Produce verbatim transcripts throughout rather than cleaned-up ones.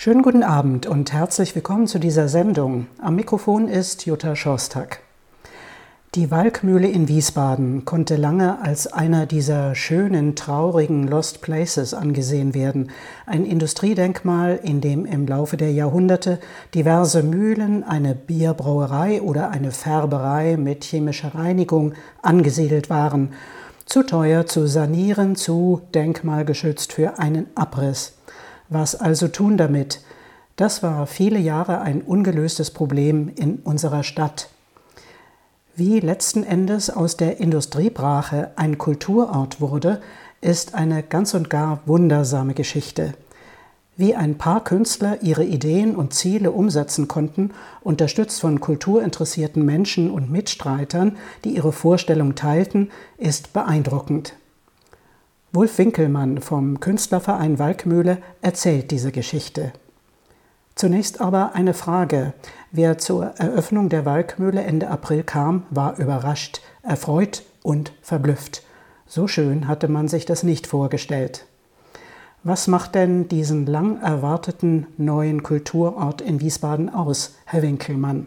Schönen guten Abend und herzlich willkommen zu dieser Sendung. Am Mikrofon ist Jutta Schostak. Die Walkmühle in Wiesbaden konnte lange als einer dieser schönen, traurigen Lost Places angesehen werden. Ein Industriedenkmal, in dem im Laufe der Jahrhunderte diverse Mühlen, eine Bierbrauerei oder eine Färberei mit chemischer Reinigung angesiedelt waren. Zu teuer zu sanieren, zu denkmalgeschützt für einen Abriss. Was also tun damit? Das war viele Jahre ein ungelöstes Problem in unserer Stadt. Wie letzten Endes aus der Industriebrache ein Kulturort wurde, ist eine ganz und gar wundersame Geschichte. Wie ein paar Künstler ihre Ideen und Ziele umsetzen konnten, unterstützt von kulturinteressierten Menschen und Mitstreitern, die ihre Vorstellung teilten, ist beeindruckend. Wulf Winkelmann vom Künstlerverein Walkmühle erzählt diese Geschichte. Zunächst aber eine Frage. Wer zur Eröffnung der Walkmühle Ende April kam, war überrascht, erfreut und verblüfft. So schön hatte man sich das nicht vorgestellt. Was macht denn diesen lang erwarteten neuen Kulturort in Wiesbaden aus, Herr Winkelmann?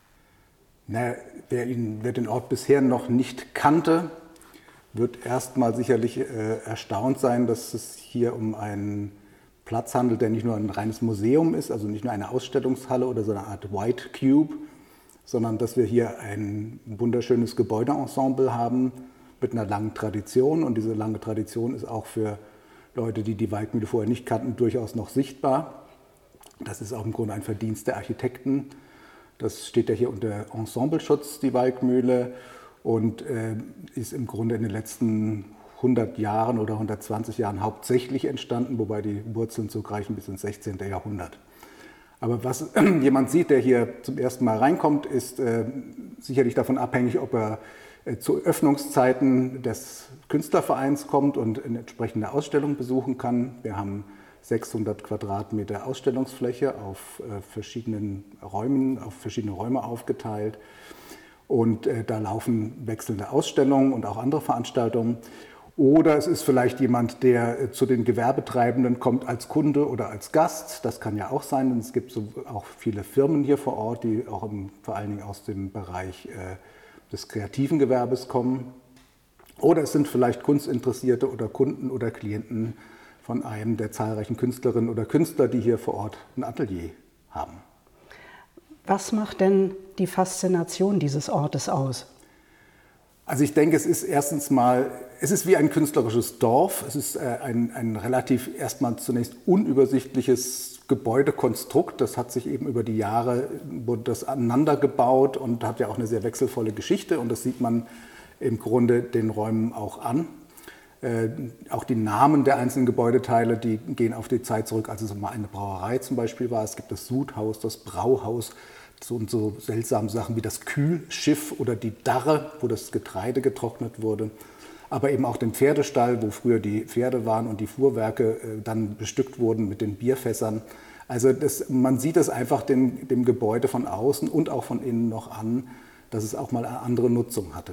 Na, wer, ihn, wer den Ort bisher noch nicht kannte, wird erstmal sicherlich äh, erstaunt sein, dass es hier um einen Platz handelt, der nicht nur ein reines Museum ist, also nicht nur eine Ausstellungshalle oder so eine Art White Cube, sondern dass wir hier ein wunderschönes Gebäudeensemble haben mit einer langen Tradition. Und diese lange Tradition ist auch für Leute, die die Walkmühle vorher nicht kannten, durchaus noch sichtbar. Das ist auch im Grunde ein Verdienst der Architekten. Das steht ja hier unter Ensembleschutz, die Walkmühle, und äh, ist im Grunde in den letzten hundert Jahren oder hundertzwanzig Jahren hauptsächlich entstanden, wobei die Wurzeln zurückreichen bis ins sechzehnten. Jahrhundert. Aber was jemand sieht, der hier zum ersten Mal reinkommt, ist äh, sicherlich davon abhängig, ob er äh, zu Öffnungszeiten des Künstlervereins kommt und eine entsprechende Ausstellung besuchen kann. Wir haben sechshundert Quadratmeter Ausstellungsfläche auf äh, verschiedenen Räumen, auf verschiedene Räume aufgeteilt. Und äh, da laufen wechselnde Ausstellungen und auch andere Veranstaltungen. Oder es ist vielleicht jemand, der äh, zu den Gewerbetreibenden kommt als Kunde oder als Gast. Das kann ja auch sein, denn es gibt so auch viele Firmen hier vor Ort, die auch im, vor allen Dingen aus dem Bereich äh, des kreativen Gewerbes kommen. Oder es sind vielleicht Kunstinteressierte oder Kunden oder Klienten von einem der zahlreichen Künstlerinnen oder Künstler, die hier vor Ort ein Atelier haben. Was macht denn die Faszination dieses Ortes aus? Also ich denke, es ist erstens mal, es ist wie ein künstlerisches Dorf. Es ist ein, ein relativ erstmal zunächst unübersichtliches Gebäudekonstrukt. Das hat sich eben über die Jahre, wurde das aneinander gebaut und hat ja auch eine sehr wechselvolle Geschichte. Und das sieht man im Grunde den Räumen auch an. Äh, auch die Namen der einzelnen Gebäudeteile, die gehen auf die Zeit zurück, als es mal eine Brauerei zum Beispiel war. Es gibt das Sudhaus, das Brauhaus, so und so seltsame Sachen wie das Kühlschiff oder die Darre, wo das Getreide getrocknet wurde. Aber eben auch den Pferdestall, wo früher die Pferde waren und die Fuhrwerke äh, dann bestückt wurden mit den Bierfässern. Also das, man sieht es einfach dem, dem Gebäude von außen und auch von innen noch an, dass es auch mal eine andere Nutzung hatte.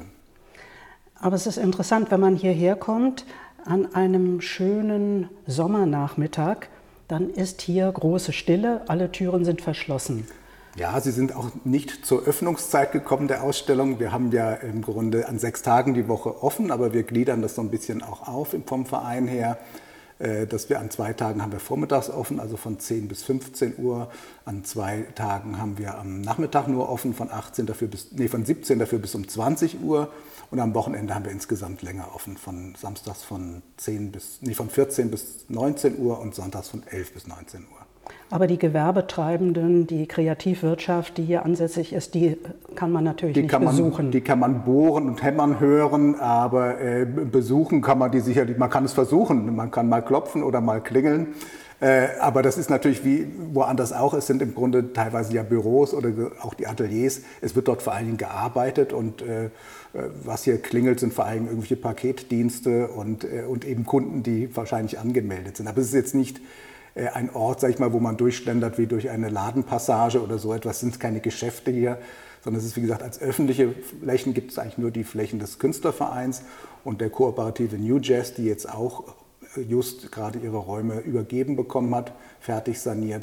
Aber es ist interessant, wenn man hierher kommt, an einem schönen Sommernachmittag, dann ist hier große Stille, alle Türen sind verschlossen. Ja, sie sind auch nicht zur Öffnungszeit gekommen der Ausstellung. Wir haben ja im Grunde an sechs Tagen die Woche offen, aber wir gliedern das so ein bisschen auch auf vom Verein her, dass wir an zwei Tagen haben wir vormittags offen, also von zehn bis fünfzehn Uhr. An zwei Tagen haben wir am Nachmittag nur offen, von achtzehn dafür bis, nee, von siebzehn dafür bis um zwanzig Uhr. Und am Wochenende haben wir insgesamt länger offen, von samstags von zehn bis, nee, von vierzehn bis neunzehn Uhr und sonntags von elf bis neunzehn Uhr. Aber die Gewerbetreibenden, die Kreativwirtschaft, die hier ansässig ist, die kann man natürlich die nicht kann man, besuchen. Die kann man bohren und hämmern hören, aber äh, besuchen kann man die sicherlich, man kann es versuchen, man kann mal klopfen oder mal klingeln. Äh, aber das ist natürlich wie woanders auch, es sind im Grunde teilweise ja Büros oder auch die Ateliers. Es wird dort vor allen Dingen gearbeitet und äh, was hier klingelt, sind vor allem irgendwelche Paketdienste und, äh, und eben Kunden, die wahrscheinlich angemeldet sind. Aber es ist jetzt nicht ein Ort, sag ich mal, wo man durchschlendert wie durch eine Ladenpassage oder so etwas, sind keine Geschäfte hier, sondern es ist, wie gesagt, als öffentliche Flächen gibt es eigentlich nur die Flächen des Künstlervereins und der Kooperative New Jazz, die jetzt auch just gerade ihre Räume übergeben bekommen hat, fertig saniert.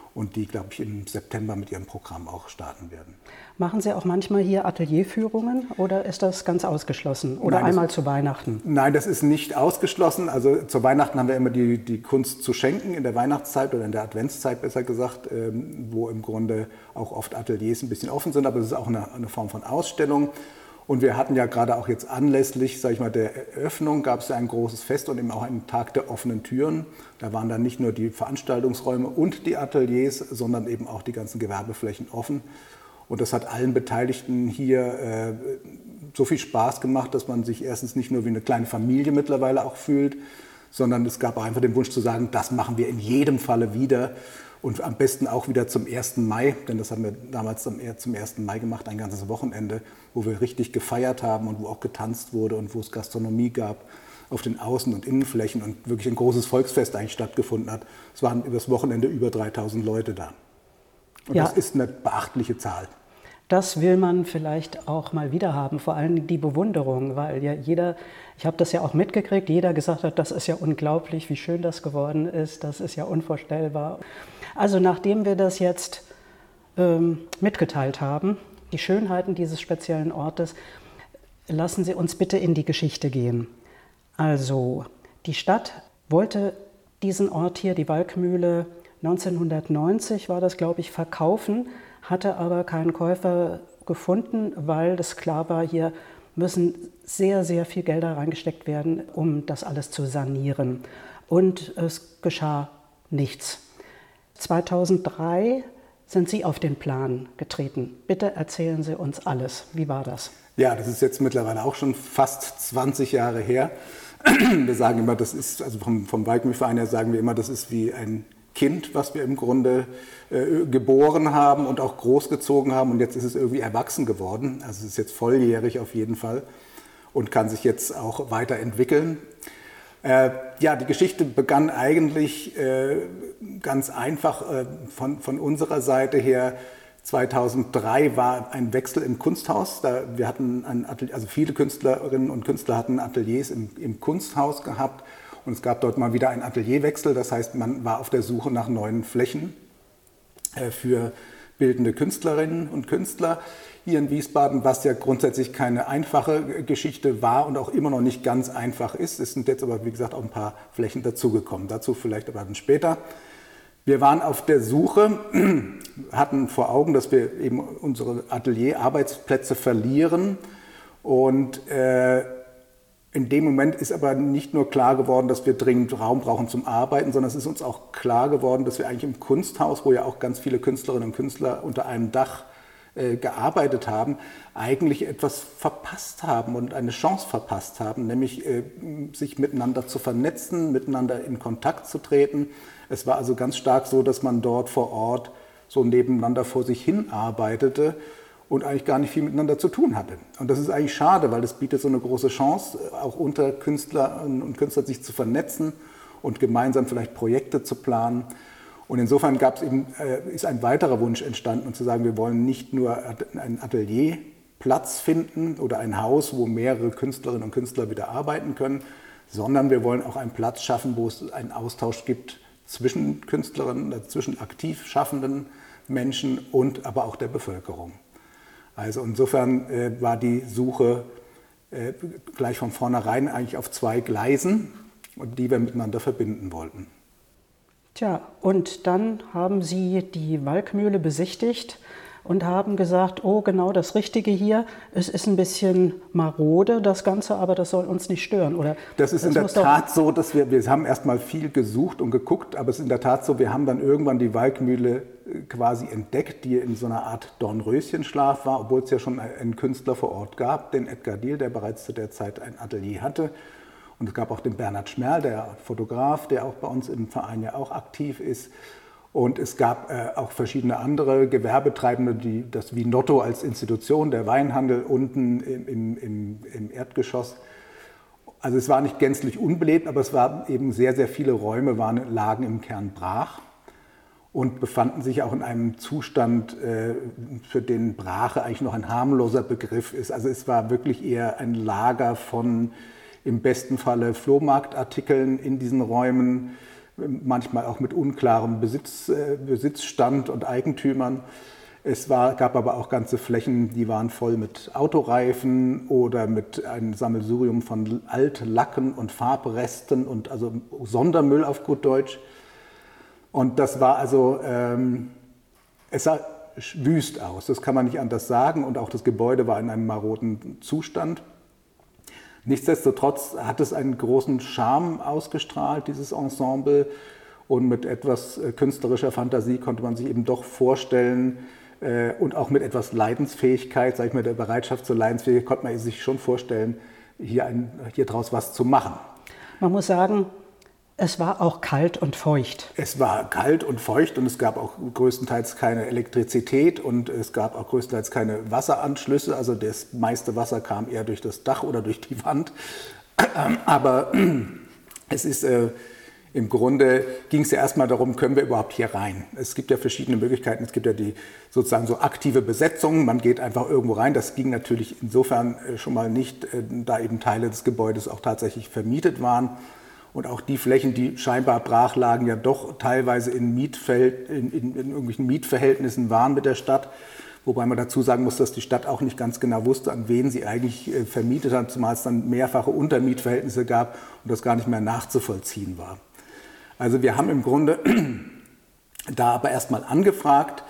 und die, glaube ich, im September mit ihrem Programm auch starten werden. Machen Sie auch manchmal hier Atelierführungen oder ist das ganz ausgeschlossen? Oder Nein, einmal das, zu Weihnachten? Nein, das ist nicht ausgeschlossen. Also zu Weihnachten haben wir immer die, die Kunst zu schenken, in der Weihnachtszeit oder in der Adventszeit besser gesagt, ähm, wo im Grunde auch oft Ateliers ein bisschen offen sind, aber es ist auch eine, eine Form von Ausstellung. Und wir hatten ja gerade auch jetzt anlässlich, sage ich mal, der Eröffnung gab es ja ein großes Fest und eben auch einen Tag der offenen Türen. Da waren dann nicht nur die Veranstaltungsräume und die Ateliers, sondern eben auch die ganzen Gewerbeflächen offen. Und das hat allen Beteiligten hier äh, so viel Spaß gemacht, dass man sich erstens nicht nur wie eine kleine Familie mittlerweile auch fühlt, sondern es gab auch einfach den Wunsch zu sagen, das machen wir in jedem Falle wieder. Und am besten auch wieder zum ersten Mai, denn das haben wir damals zum ersten Mai gemacht, ein ganzes Wochenende, wo wir richtig gefeiert haben und wo auch getanzt wurde und wo es Gastronomie gab auf den Außen- und Innenflächen und wirklich ein großes Volksfest eigentlich stattgefunden hat. Es waren über das Wochenende über dreitausend Leute da. Und ja, das ist eine beachtliche Zahl. Das will man vielleicht auch mal wieder haben, vor allem die Bewunderung, weil ja jeder, ich habe das ja auch mitgekriegt, jeder gesagt hat, das ist ja unglaublich, wie schön das geworden ist, das ist ja unvorstellbar. Also nachdem wir das jetzt ähm, mitgeteilt haben, die Schönheiten dieses speziellen Ortes, lassen Sie uns bitte in die Geschichte gehen. Also die Stadt wollte diesen Ort hier, die Walkmühle, neunzehnhundertneunzig war das, glaube ich, verkaufen, hatte aber keinen Käufer gefunden, weil es klar war, hier müssen sehr, sehr viel Gelder reingesteckt werden, um das alles zu sanieren. Und es geschah nichts. zweitausenddrei sind Sie auf den Plan getreten. Bitte erzählen Sie uns alles. Wie war das? Ja, das ist jetzt mittlerweile auch schon fast zwanzig Jahre her. Wir sagen immer, das ist, also vom, vom Walkmühlverein her sagen wir immer, das ist wie ein Kind, was wir im Grunde äh, geboren haben und auch großgezogen haben. Und jetzt ist es irgendwie erwachsen geworden. Also es ist jetzt volljährig auf jeden Fall und kann sich jetzt auch weiterentwickeln. Äh, ja, die Geschichte begann eigentlich äh, ganz einfach äh, von, von unserer Seite her. zweitausenddrei war ein Wechsel im Kunsthaus. Da wir hatten ein Atelier, also viele Künstlerinnen und Künstler hatten Ateliers im, im Kunsthaus gehabt. Und es gab dort mal wieder einen Atelierwechsel. Das heißt, man war auf der Suche nach neuen Flächen äh, für bildende Künstlerinnen und Künstler hier in Wiesbaden, was ja grundsätzlich keine einfache Geschichte war und auch immer noch nicht ganz einfach ist. Es sind jetzt aber, wie gesagt, auch ein paar Flächen dazugekommen. Dazu vielleicht aber dann später. Wir waren auf der Suche, hatten vor Augen, dass wir eben unsere Atelierarbeitsplätze verlieren. Und äh, in dem Moment ist aber nicht nur klar geworden, dass wir dringend Raum brauchen zum Arbeiten, sondern es ist uns auch klar geworden, dass wir eigentlich im Kunsthaus, wo ja auch ganz viele Künstlerinnen und Künstler unter einem Dach äh, gearbeitet haben, eigentlich etwas verpasst haben und eine Chance verpasst haben, nämlich äh, sich miteinander zu vernetzen, miteinander in Kontakt zu treten. Es war also ganz stark so, dass man dort vor Ort so nebeneinander vor sich hin arbeitete und eigentlich gar nicht viel miteinander zu tun hatte. Und das ist eigentlich schade, weil das bietet so eine große Chance, auch unter Künstlerinnen und Künstlern sich zu vernetzen und gemeinsam vielleicht Projekte zu planen. Und insofern gab es eben, äh, ist ein weiterer Wunsch entstanden, und zu sagen, wir wollen nicht nur einen Atelierplatz finden oder ein Haus, wo mehrere Künstlerinnen und Künstler wieder arbeiten können, sondern wir wollen auch einen Platz schaffen, wo es einen Austausch gibt zwischen Künstlerinnen, zwischen aktiv schaffenden Menschen und aber auch der Bevölkerung. Also insofern äh, war die Suche äh, gleich von vornherein eigentlich auf zwei Gleisen, die wir miteinander verbinden wollten. Tja, und dann haben Sie die Walkmühle besichtigt und haben gesagt, oh, genau das Richtige hier, es ist ein bisschen marode, das Ganze, aber das soll uns nicht stören, oder? Das ist in der Tat so, dass wir, wir haben erst mal viel gesucht und geguckt, aber es ist in der Tat so, wir haben dann irgendwann die Walkmühle quasi entdeckt, die in so einer Art Dornröschenschlaf war, obwohl es ja schon einen Künstler vor Ort gab, den Edgar Diel, der bereits zu der Zeit ein Atelier hatte. Und es gab auch den Bernhard Schmerl, der Fotograf, der auch bei uns im Verein ja auch aktiv ist. Und es gab äh, auch verschiedene andere Gewerbetreibende, die das Vinotto als Institution, der Weinhandel unten im, im, im Erdgeschoss. Also es war nicht gänzlich unbelebt, aber es waren eben sehr, sehr viele Räume, waren, lagen im Kern brach und befanden sich auch in einem Zustand, äh, für den Brache eigentlich noch ein harmloser Begriff ist. Also es war wirklich eher ein Lager von im besten Falle Flohmarktartikeln in diesen Räumen, manchmal auch mit unklarem Besitz, äh, Besitzstand und Eigentümern. Es war, gab aber auch ganze Flächen, die waren voll mit Autoreifen oder mit einem Sammelsurium von Altlacken und Farbresten und also Sondermüll auf gut Deutsch. Und das war also, ähm, es sah wüst aus, das kann man nicht anders sagen. Und auch das Gebäude war in einem maroden Zustand. Nichtsdestotrotz hat es einen großen Charme ausgestrahlt, dieses Ensemble. Und mit etwas künstlerischer Fantasie konnte man sich eben doch vorstellen, äh, und auch mit etwas Leidensfähigkeit, sage ich mal, der Bereitschaft zur Leidensfähigkeit, konnte man sich schon vorstellen, hier, ein, hier draus was zu machen. Man muss sagen, es war auch kalt und feucht. Es war kalt und feucht und es gab auch größtenteils keine Elektrizität und es gab auch größtenteils keine Wasseranschlüsse. Also das meiste Wasser kam eher durch das Dach oder durch die Wand. Aber es ist äh, im Grunde ging es ja erstmal darum, können wir überhaupt hier rein? Es gibt ja verschiedene Möglichkeiten. Es gibt ja die sozusagen so aktive Besetzung. Man geht einfach irgendwo rein. Das ging natürlich insofern schon mal nicht, äh, da eben Teile des Gebäudes auch tatsächlich vermietet waren. Und auch die Flächen, die scheinbar brach lagen, ja doch teilweise in, Mietfeld, in, in, in irgendwelchen Mietverhältnissen waren mit der Stadt. Wobei man dazu sagen muss, dass die Stadt auch nicht ganz genau wusste, an wen sie eigentlich äh, vermietet hat, zumal es dann mehrfache Untermietverhältnisse gab und das gar nicht mehr nachzuvollziehen war. Also wir haben im Grunde da aber erstmal angefragt.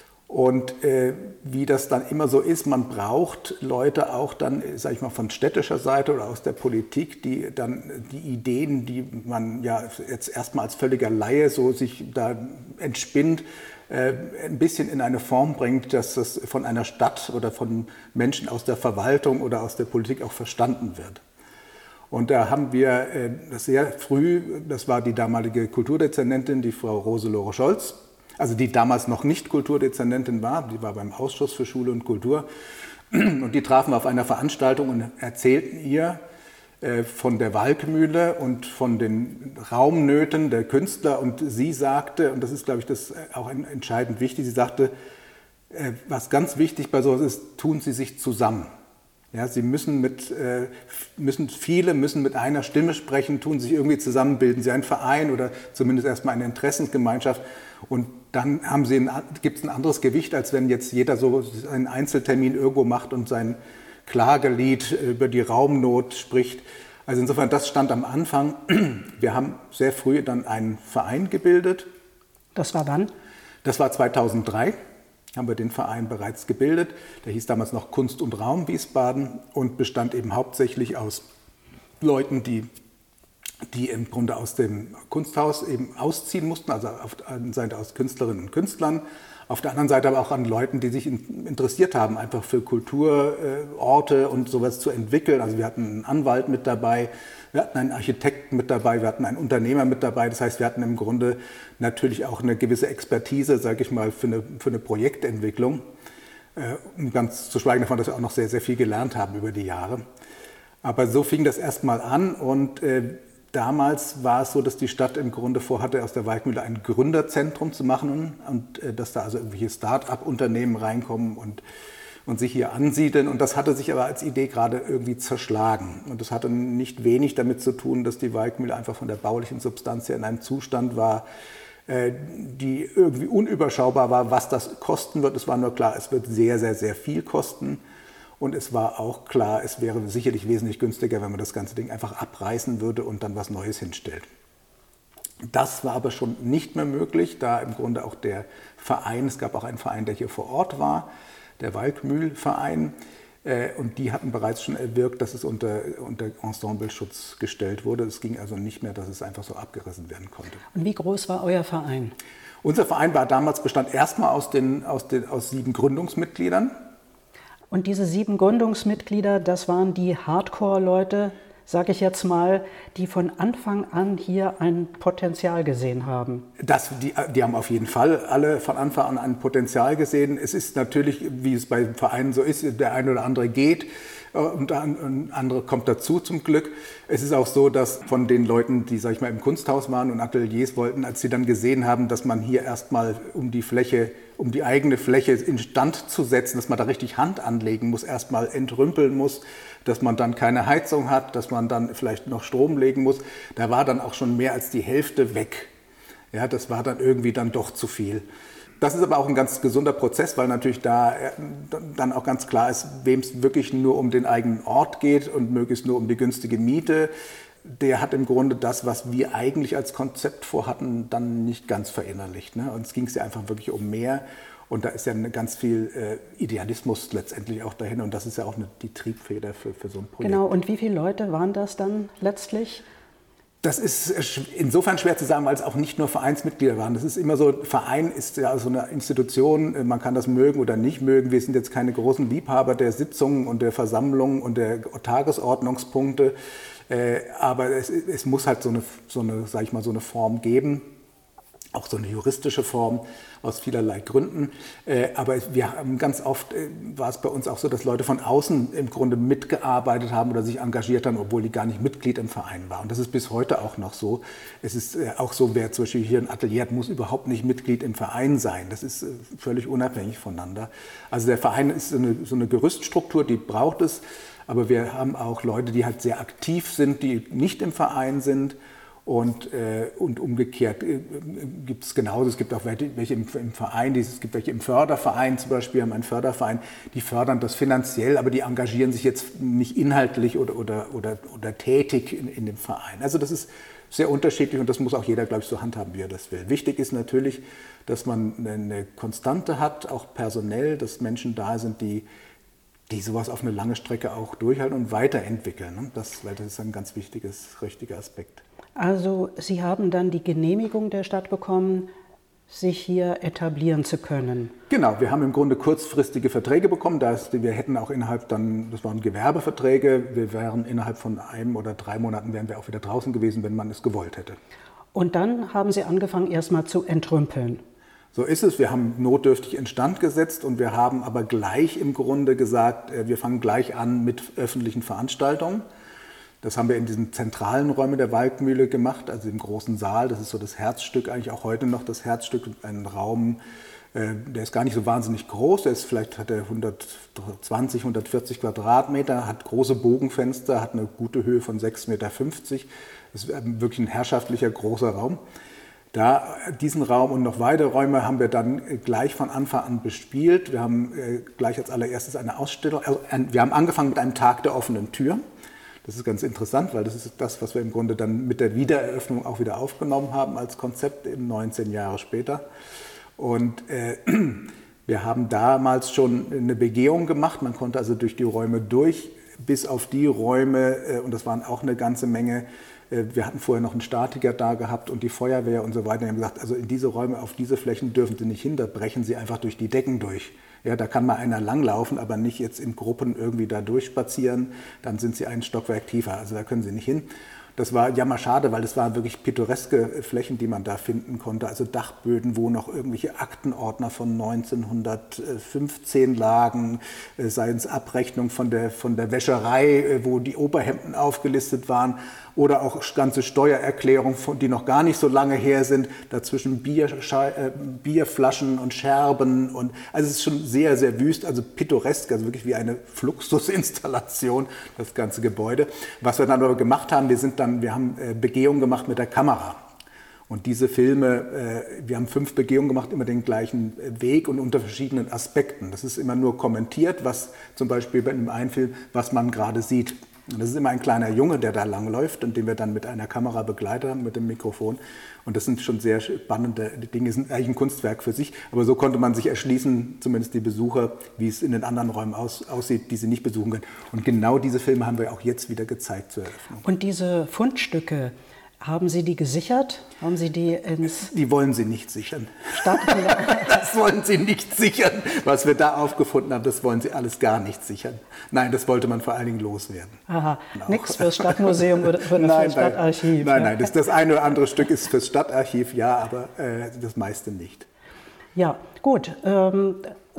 Und äh, wie das dann immer so ist, man braucht Leute auch dann, sage ich mal, von städtischer Seite oder aus der Politik, die dann die Ideen, die man ja jetzt erstmal als völliger Laie so sich da entspinnt, äh, ein bisschen in eine Form bringt, dass das von einer Stadt oder von Menschen aus der Verwaltung oder aus der Politik auch verstanden wird. Und da haben wir äh, sehr früh, das war die damalige Kulturdezernentin, die Frau Roselore Scholz, also die damals noch nicht Kulturdezernentin war, die war beim Ausschuss für Schule und Kultur. Und die trafen wir auf einer Veranstaltung und erzählten ihr äh, von der Walkmühle und von den Raumnöten der Künstler. Und sie sagte, und das ist, glaube ich, das auch entscheidend wichtig, sie sagte, äh, was ganz wichtig bei sowas ist, tun Sie sich zusammen. Ja, sie müssen mit, äh, müssen, viele müssen mit einer Stimme sprechen, tun sich irgendwie zusammen, bilden sie einen Verein oder zumindest erstmal eine Interessensgemeinschaft. Und dann haben sie ein, gibt es ein anderes Gewicht, als wenn jetzt jeder so einen Einzeltermin irgendwo macht und sein Klagelied über die Raumnot spricht. Also insofern, das stand am Anfang. Wir haben sehr früh dann einen Verein gebildet. Das war wann? Das war zweitausenddrei. Haben wir den Verein bereits gebildet. Der hieß damals noch Kunst und Raum Wiesbaden und bestand eben hauptsächlich aus Leuten, die, die im Grunde aus dem Kunsthaus eben ausziehen mussten, also auf der einen Seite aus Künstlerinnen und Künstlern, auf der anderen Seite aber auch an Leuten, die sich interessiert haben, einfach für Kulturorte und sowas zu entwickeln. Also wir hatten einen Anwalt mit dabei, wir hatten einen Architekten mit dabei, wir hatten einen Unternehmer mit dabei. Das heißt, wir hatten im Grunde natürlich auch eine gewisse Expertise, sage ich mal, für eine, für eine Projektentwicklung. Und ganz zu schweigen davon, dass wir auch noch sehr, sehr viel gelernt haben über die Jahre. Aber so fing das erstmal an und äh, damals war es so, dass die Stadt im Grunde vorhatte, aus der Walkmühle ein Gründerzentrum zu machen und äh, dass da also irgendwelche Start-up-Unternehmen reinkommen und und sich hier ansiedeln. Und das hatte sich aber als Idee gerade irgendwie zerschlagen. Und das hatte nicht wenig damit zu tun, dass die Walkmühle einfach von der baulichen Substanz her in einem Zustand war, die irgendwie unüberschaubar war, was das kosten wird. Es war nur klar, es wird sehr, sehr, sehr viel kosten. Und es war auch klar, es wäre sicherlich wesentlich günstiger, wenn man das ganze Ding einfach abreißen würde und dann was Neues hinstellt. Das war aber schon nicht mehr möglich, da im Grunde auch der Verein, es gab auch einen Verein, der hier vor Ort war, der Walkmühlverein, äh, und die hatten bereits schon erwirkt, dass es unter, unter Ensembleschutz gestellt wurde. Es ging also nicht mehr, dass es einfach so abgerissen werden konnte. Und wie groß war euer Verein? Unser Verein war damals, bestand erstmal aus, den, aus, den, aus sieben Gründungsmitgliedern. Und diese sieben Gründungsmitglieder, das waren die Hardcore-Leute, sage ich jetzt mal, die von Anfang an hier ein Potenzial gesehen haben. Das, die, die haben auf jeden Fall alle von Anfang an ein Potenzial gesehen. Es ist natürlich, wie es bei Vereinen so ist, der eine oder andere geht und der andere kommt dazu zum Glück. Es ist auch so, dass von den Leuten, die, sag ich mal, im Kunsthaus waren und Ateliers wollten, als sie dann gesehen haben, dass man hier erstmal um die Fläche, um die eigene Fläche instand zu setzen, dass man da richtig Hand anlegen muss, erstmal entrümpeln muss, dass man dann keine Heizung hat, dass man dann vielleicht noch Strom legen muss. Da war dann auch schon mehr als die Hälfte weg. Ja, das war dann irgendwie dann doch zu viel. Das ist aber auch ein ganz gesunder Prozess, weil natürlich da dann auch ganz klar ist, wem es wirklich nur um den eigenen Ort geht und möglichst nur um die günstige Miete. Der hat im Grunde das, was wir eigentlich als Konzept vorhatten, dann nicht ganz verinnerlicht. Ne? Uns ging es ja einfach wirklich um mehr. Und da ist ja ganz viel äh, Idealismus letztendlich auch dahin. Und das ist ja auch eine, die Triebfeder für, für so ein Projekt. Genau, und wie viele Leute waren das dann letztlich? Das ist insofern schwer zu sagen, weil es auch nicht nur Vereinsmitglieder waren. Das ist immer so, Verein ist ja so eine Institution, man kann das mögen oder nicht mögen. Wir sind jetzt keine großen Liebhaber der Sitzungen und der Versammlungen und der Tagesordnungspunkte. Aber es, es muss halt so eine, so eine, sag ich mal, so eine Form geben. Auch so eine juristische Form aus vielerlei Gründen. Äh, aber wir haben ganz oft, äh, war es bei uns auch so, dass Leute von außen im Grunde mitgearbeitet haben oder sich engagiert haben, obwohl die gar nicht Mitglied im Verein waren. Und das ist bis heute auch noch so. Es ist äh, auch so, wer zum Beispiel hier ein Atelier hat, muss überhaupt nicht Mitglied im Verein sein. Das ist äh, völlig unabhängig voneinander. Also der Verein ist so eine, so eine Gerüststruktur, die braucht es. Aber wir haben auch Leute, die halt sehr aktiv sind, die nicht im Verein sind. Und, äh, und umgekehrt äh, gibt es genauso, es gibt auch welche im, im Verein, es gibt welche im Förderverein zum Beispiel, haben einen Förderverein, die fördern das finanziell, aber die engagieren sich jetzt nicht inhaltlich oder, oder, oder, oder tätig in, in dem Verein. Also das ist sehr unterschiedlich und das muss auch jeder, glaube ich, so handhaben, wie er das will. Wichtig ist natürlich, dass man eine Konstante hat, auch personell, dass Menschen da sind, die, die sowas auf eine lange Strecke auch durchhalten und weiterentwickeln. Das, weil das ist ein ganz wichtiges, richtiger Aspekt. Also Sie haben dann die Genehmigung der Stadt bekommen, sich hier etablieren zu können. Genau, wir haben im Grunde kurzfristige Verträge bekommen. Das, wir hätten auch innerhalb dann, das waren Gewerbeverträge, wir wären innerhalb von einem oder drei Monaten wären wir auch wieder draußen gewesen, wenn man es gewollt hätte. Und dann haben Sie angefangen, erstmal zu entrümpeln. So ist es. Wir haben notdürftig instand gesetzt und wir haben aber gleich im Grunde gesagt, wir fangen gleich an mit öffentlichen Veranstaltungen. Das haben wir in diesen zentralen Räumen der Walkmühle gemacht, also im großen Saal. Das ist so das Herzstück, eigentlich auch heute noch das Herzstück. Ein Raum, äh, der ist gar nicht so wahnsinnig groß. Der ist vielleicht hat er hundertzwanzig, hundertvierzig Quadratmeter, hat große Bogenfenster, hat eine gute Höhe von sechs Komma fünfzig Meter. Das ist wirklich ein herrschaftlicher, großer Raum. Da, diesen Raum und noch weitere Räume haben wir dann gleich von Anfang an bespielt. Wir haben äh, gleich als allererstes eine Ausstellung, also ein, wir haben angefangen mit einem Tag der offenen Tür. Das ist ganz interessant, weil das ist das, was wir im Grunde dann mit der Wiedereröffnung auch wieder aufgenommen haben als Konzept, eben neunzehn Jahre später. Und äh, wir haben damals schon eine Begehung gemacht. Man konnte also durch die Räume durch, bis auf die Räume, äh, und das waren auch eine ganze Menge. Äh, wir hatten vorher noch einen Statiker da gehabt und die Feuerwehr und so weiter. Wir haben gesagt, also in diese Räume, auf diese Flächen dürfen Sie nicht hin, da brechen Sie einfach durch die Decken durch. Ja, da kann mal einer langlaufen, aber nicht jetzt in Gruppen irgendwie da durchspazieren. Dann sind sie ein Stockwerk tiefer, also da können sie nicht hin. Das war jammerschade, weil das waren wirklich pittoreske Flächen, die man da finden konnte. Also Dachböden, wo noch irgendwelche Aktenordner von neunzehnhundertfünfzehn lagen, seien es Abrechnungen von der, von der Wäscherei, wo die Oberhemden aufgelistet waren. Oder auch ganze Steuererklärungen, die noch gar nicht so lange her sind. Dazwischen Bier, äh, Bierflaschen und Scherben. Und, also es ist schon sehr, sehr wüst, also pittoresk, also wirklich wie eine Fluxusinstallation, das ganze Gebäude. Was wir dann aber gemacht haben, wir, sind dann, wir haben äh, Begehungen gemacht mit der Kamera. Und diese Filme, äh, wir haben fünf Begehungen gemacht, immer den gleichen Weg und unter verschiedenen Aspekten. Das ist immer nur kommentiert, was zum Beispiel bei einem einen Film, was man gerade sieht. Und das ist immer ein kleiner Junge, der da langläuft und den wir dann mit einer Kamera begleitet haben, mit dem Mikrofon. Und das sind schon sehr spannende Dinge, das ist eigentlich ein Kunstwerk für sich. Aber so konnte man sich erschließen, zumindest die Besucher, wie es in den anderen Räumen aus, aussieht, die sie nicht besuchen können. Und genau diese Filme haben wir auch jetzt wieder gezeigt zur Eröffnung. Und diese Fundstücke, haben Sie die gesichert? Haben Sie die ins... Die wollen Sie nicht sichern. Stadtmuseum? Das wollen Sie nicht sichern. Was wir da aufgefunden haben, das wollen Sie alles gar nicht sichern. Nein, das wollte man vor allen Dingen loswerden. Aha, nichts fürs Stadtmuseum oder für nein, das Stadtarchiv? Nein, ja. nein, das, das eine oder andere Stück ist fürs Stadtarchiv, ja, aber äh, das meiste nicht. Ja, gut, ähm,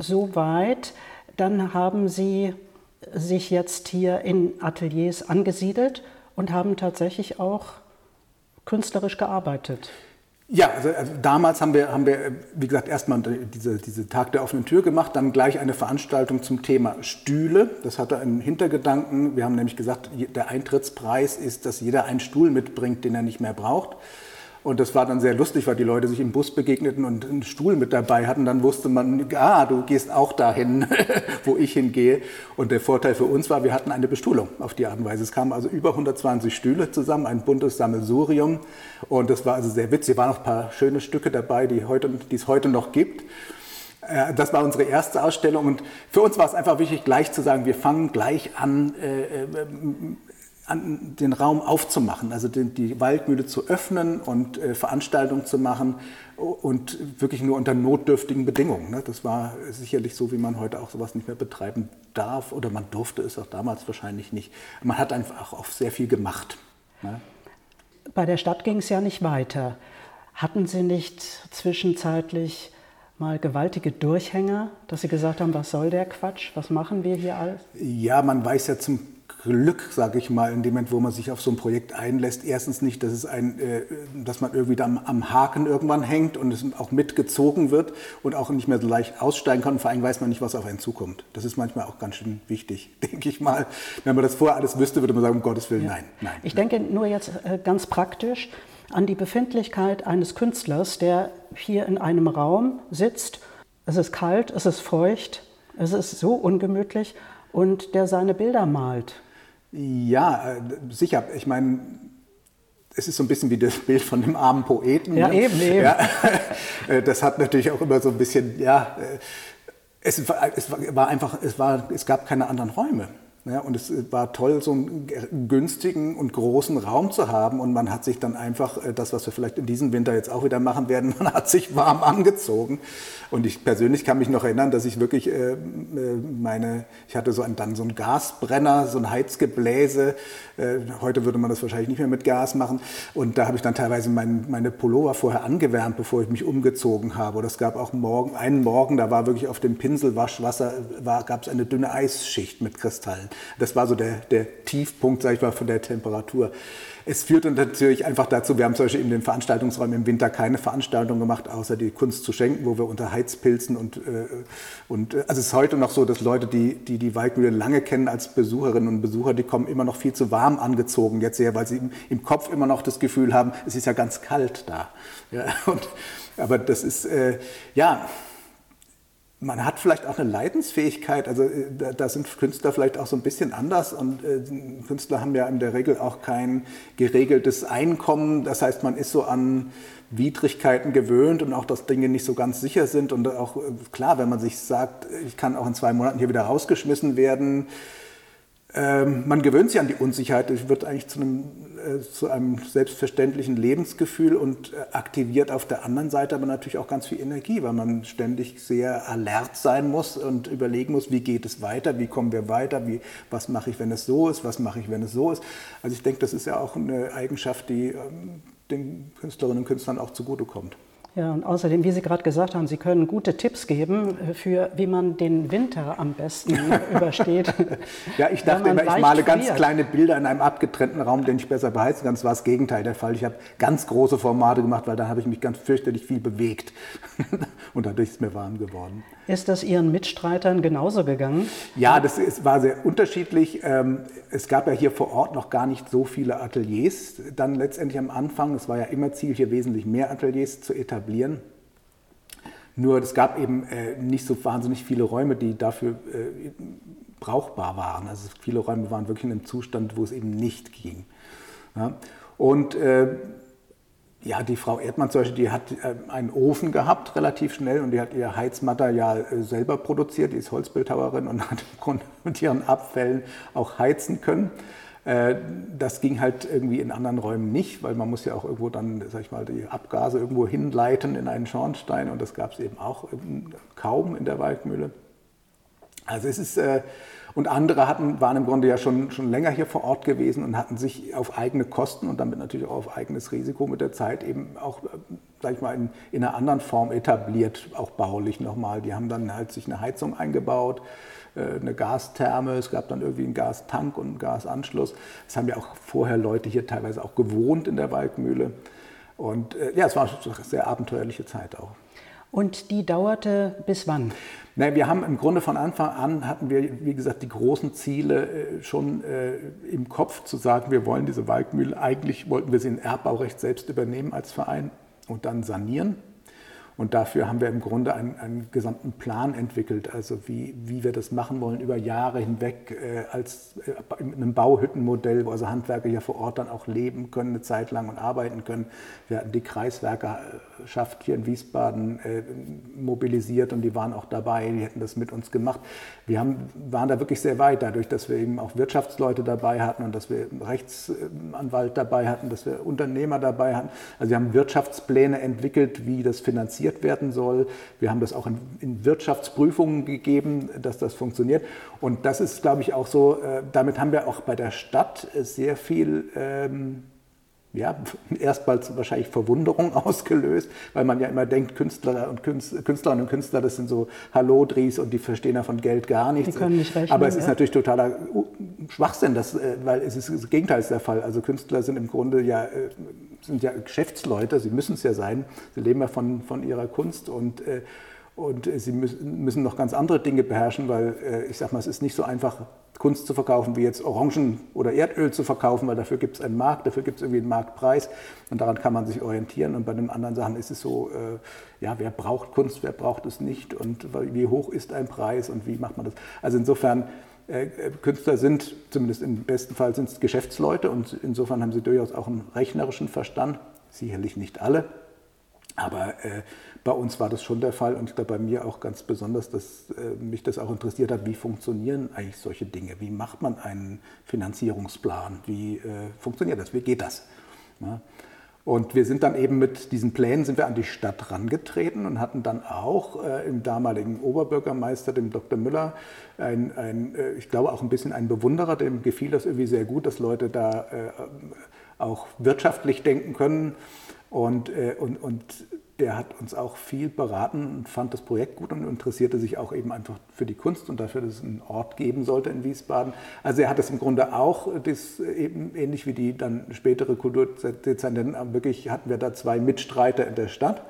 soweit. Dann haben Sie sich jetzt hier in Ateliers angesiedelt und haben tatsächlich auch künstlerisch gearbeitet. Ja, also, also damals haben wir, haben wir, wie gesagt, erstmal diese, diese Tag der offenen Tür gemacht, dann gleich eine Veranstaltung zum Thema Stühle. Das hatte einen Hintergedanken. Wir haben nämlich gesagt, der Eintrittspreis ist, dass jeder einen Stuhl mitbringt, den er nicht mehr braucht. Und das war dann sehr lustig, weil die Leute sich im Bus begegneten und einen Stuhl mit dabei hatten. Dann wusste man, ah, du gehst auch dahin, wo ich hingehe. Und der Vorteil für uns war, wir hatten eine Bestuhlung auf die Art und Weise. Es kamen also über hundertzwanzig Stühle zusammen, ein buntes Sammelsurium. Und das war also sehr witzig. Es waren noch ein paar schöne Stücke dabei, die, heute, die es heute noch gibt. Das war unsere erste Ausstellung. Und für uns war es einfach wichtig, gleich zu sagen, wir fangen gleich an, äh, an den Raum aufzumachen, also die, die Waldmühle zu öffnen und äh, Veranstaltungen zu machen und wirklich nur unter notdürftigen Bedingungen. Ne? Das war sicherlich so, wie man heute auch sowas nicht mehr betreiben darf oder man durfte es auch damals wahrscheinlich nicht. Man hat einfach auch sehr viel gemacht. Ne? Bei der Stadt ging es ja nicht weiter. Hatten Sie nicht zwischenzeitlich mal gewaltige Durchhänger, dass Sie gesagt haben, was soll der Quatsch, was machen wir hier alles? Ja, man weiß ja zum Glück, sage ich mal, in dem Moment, wo man sich auf so ein Projekt einlässt, erstens nicht, dass, es ein, äh, dass man irgendwie da am, am Haken irgendwann hängt und es auch mitgezogen wird und auch nicht mehr so leicht aussteigen kann. Und vor allem weiß man nicht, was auf einen zukommt. Das ist manchmal auch ganz schön wichtig, denke ich mal. Wenn man das vorher alles wüsste, würde man sagen, um Gottes Willen, ja. nein, nein. Ich denke nur jetzt äh, ganz praktisch an die Befindlichkeit eines Künstlers, der hier in einem Raum sitzt. Es ist kalt, es ist feucht, es ist so ungemütlich und der seine Bilder malt. Ja, sicher. Ich meine, es ist so ein bisschen wie das Bild von dem armen Poeten. Ja, ne? eben, eben. Ja, das hat natürlich auch immer so ein bisschen, ja, es war, es war einfach, es, war, es gab keine anderen Räume. Ja, und es war toll, so einen günstigen und großen Raum zu haben. Und man hat sich dann einfach, das, was wir vielleicht in diesem Winter jetzt auch wieder machen werden, man hat sich warm angezogen. Und ich persönlich kann mich noch erinnern, dass ich wirklich äh, meine, ich hatte so einen, dann so einen Gasbrenner, so ein Heizgebläse. Äh, heute würde man das wahrscheinlich nicht mehr mit Gas machen. Und da habe ich dann teilweise mein, meine Pullover vorher angewärmt, bevor ich mich umgezogen habe. Oder es gab auch morgen, einen Morgen, da war wirklich auf dem Pinselwaschwasser, war, gab es eine dünne Eisschicht mit Kristallen. Das war so der, der Tiefpunkt, sag ich mal, von der Temperatur. Es führte natürlich einfach dazu, wir haben zum Beispiel in den Veranstaltungsräumen im Winter keine Veranstaltung gemacht, außer die Kunst zu schenken, wo wir unter Heizpilzen und, äh, und also es ist heute noch so, dass Leute, die die, die Waldmühle lange kennen als Besucherinnen und Besucher, die kommen immer noch viel zu warm angezogen jetzt sehr, weil sie im, im Kopf immer noch das Gefühl haben, es ist ja ganz kalt da. Ja, und, aber das ist, äh, ja... Man hat vielleicht auch eine Leidensfähigkeit, also da, da sind Künstler vielleicht auch so ein bisschen anders und äh, Künstler haben ja in der Regel auch kein geregeltes Einkommen, das heißt, man ist so an Widrigkeiten gewöhnt und auch, dass Dinge nicht so ganz sicher sind und auch klar, wenn man sich sagt, ich kann auch in zwei Monaten hier wieder rausgeschmissen werden, ähm, man gewöhnt sich an die Unsicherheit, es wird eigentlich zu einem, äh, zu einem selbstverständlichen Lebensgefühl und äh, aktiviert auf der anderen Seite aber natürlich auch ganz viel Energie, weil man ständig sehr alert sein muss und überlegen muss, wie geht es weiter, wie kommen wir weiter, wie, was mache ich, wenn es so ist, was mache ich, wenn es so ist. Also ich denke, das ist ja auch eine Eigenschaft, die ähm, den Künstlerinnen und Künstlern auch zugutekommt. Ja, und außerdem, wie Sie gerade gesagt haben, Sie können gute Tipps geben für, wie man den Winter am besten übersteht. Ja, ich dachte immer, ich male ganz kleine Bilder in einem abgetrennten Raum, den ich besser beheizen kann. Das war das Gegenteil der Fall. Ich habe ganz große Formate gemacht, weil da habe ich mich ganz fürchterlich viel bewegt. Und dadurch ist es mir warm geworden. Ist das Ihren Mitstreitern genauso gegangen? Ja, das ist, war sehr unterschiedlich. Es gab ja hier vor Ort noch gar nicht so viele Ateliers. Dann letztendlich am Anfang, es war ja immer Ziel, hier wesentlich mehr Ateliers zu etablieren. Nur es gab eben nicht so wahnsinnig viele Räume, die dafür brauchbar waren. Also viele Räume waren wirklich in einem Zustand, wo es eben nicht ging. Ja, und äh, ja, die Frau Erdmann zum Beispiel, die hat äh, einen Ofen gehabt, relativ schnell, und die hat ihr Heizmaterial äh, selber produziert. Die ist Holzbildhauerin und hat im Grunde mit ihren Abfällen auch heizen können. Äh, das ging halt irgendwie in anderen Räumen nicht, weil man muss ja auch irgendwo dann, sag ich mal, die Abgase irgendwo hinleiten in einen Schornstein, und das gab es eben auch äh, kaum in der Waldmühle. Also es ist... Äh, Und andere hatten, waren im Grunde ja schon, schon länger hier vor Ort gewesen und hatten sich auf eigene Kosten und damit natürlich auch auf eigenes Risiko mit der Zeit eben auch, sag ich mal, in, in einer anderen Form etabliert, auch baulich nochmal. Die haben dann halt sich eine Heizung eingebaut, eine Gastherme, es gab dann irgendwie einen Gastank und einen Gasanschluss. Das haben ja auch vorher Leute hier teilweise auch gewohnt in der Waldmühle. Und ja, es war eine sehr abenteuerliche Zeit auch. Und die dauerte bis wann? Na, wir haben im Grunde von Anfang an, hatten wir, wie gesagt, die großen Ziele äh, schon äh, im Kopf, zu sagen, wir wollen diese Walkmühle, eigentlich wollten wir sie in Erbbaurecht selbst übernehmen als Verein und dann sanieren. Und dafür haben wir im Grunde einen, einen gesamten Plan entwickelt, also wie, wie wir das machen wollen über Jahre hinweg äh, als äh, in einem Bauhüttenmodell, wo also Handwerker hier vor Ort dann auch leben können, eine Zeit lang und arbeiten können. Wir hatten die Kreiswerkerschaft hier in Wiesbaden äh, mobilisiert und die waren auch dabei, die hätten das mit uns gemacht. Wir haben, waren da wirklich sehr weit, dadurch, dass wir eben auch Wirtschaftsleute dabei hatten und dass wir einen Rechtsanwalt dabei hatten, dass wir Unternehmer dabei hatten. Also wir haben Wirtschaftspläne entwickelt, wie das finanziert werden soll. Wir haben das auch in, in Wirtschaftsprüfungen gegeben, dass das funktioniert. Und das ist, glaube ich, auch so, äh, damit haben wir auch bei der Stadt sehr viel, ähm, ja, erstmal wahrscheinlich Verwunderung ausgelöst, weil man ja immer denkt, Künstler und Künstler, Künstlerinnen und Künstler, das sind so Hallodris und die verstehen ja von Geld gar nichts. Die können nicht rechnen, aber es ist ja. natürlich totaler Schwachsinn, das, weil es ist das Gegenteil ist der Fall. Also Künstler sind im Grunde ja, sind ja Geschäftsleute, sie müssen es ja sein, sie leben ja von, von ihrer Kunst und, und sie müssen, müssen noch ganz andere Dinge beherrschen, weil ich sag mal, es ist nicht so einfach, Kunst zu verkaufen, wie jetzt Orangen oder Erdöl zu verkaufen, weil dafür gibt es einen Markt, dafür gibt es irgendwie einen Marktpreis und daran kann man sich orientieren. Und bei den anderen Sachen ist es so, äh, ja, wer braucht Kunst, wer braucht es nicht und wie hoch ist ein Preis und wie macht man das? Also insofern, äh, Künstler sind, zumindest im besten Fall sind es Geschäftsleute und insofern haben sie durchaus auch einen rechnerischen Verstand, sicherlich nicht alle. Aber äh, bei uns war das schon der Fall und ich glaube bei mir auch ganz besonders, dass äh, mich das auch interessiert hat, wie funktionieren eigentlich solche Dinge? Wie macht man einen Finanzierungsplan? Wie äh, funktioniert das? Wie geht das? Ja. Und wir sind dann eben mit diesen Plänen sind wir an die Stadt rangetreten und hatten dann auch äh, im damaligen Oberbürgermeister, dem Doktor Müller, ein, ein, äh, ich glaube auch ein bisschen ein Bewunderer, dem gefiel das irgendwie sehr gut, dass Leute da äh, auch wirtschaftlich denken können. Und, äh, und, und der hat uns auch viel beraten und fand das Projekt gut und interessierte sich auch eben einfach für die Kunst und dafür, dass es einen Ort geben sollte in Wiesbaden. Also er hat das im Grunde auch, das eben ähnlich wie die dann spätere Kulturdezernentin, wirklich hatten wir da zwei Mitstreiter in der Stadt.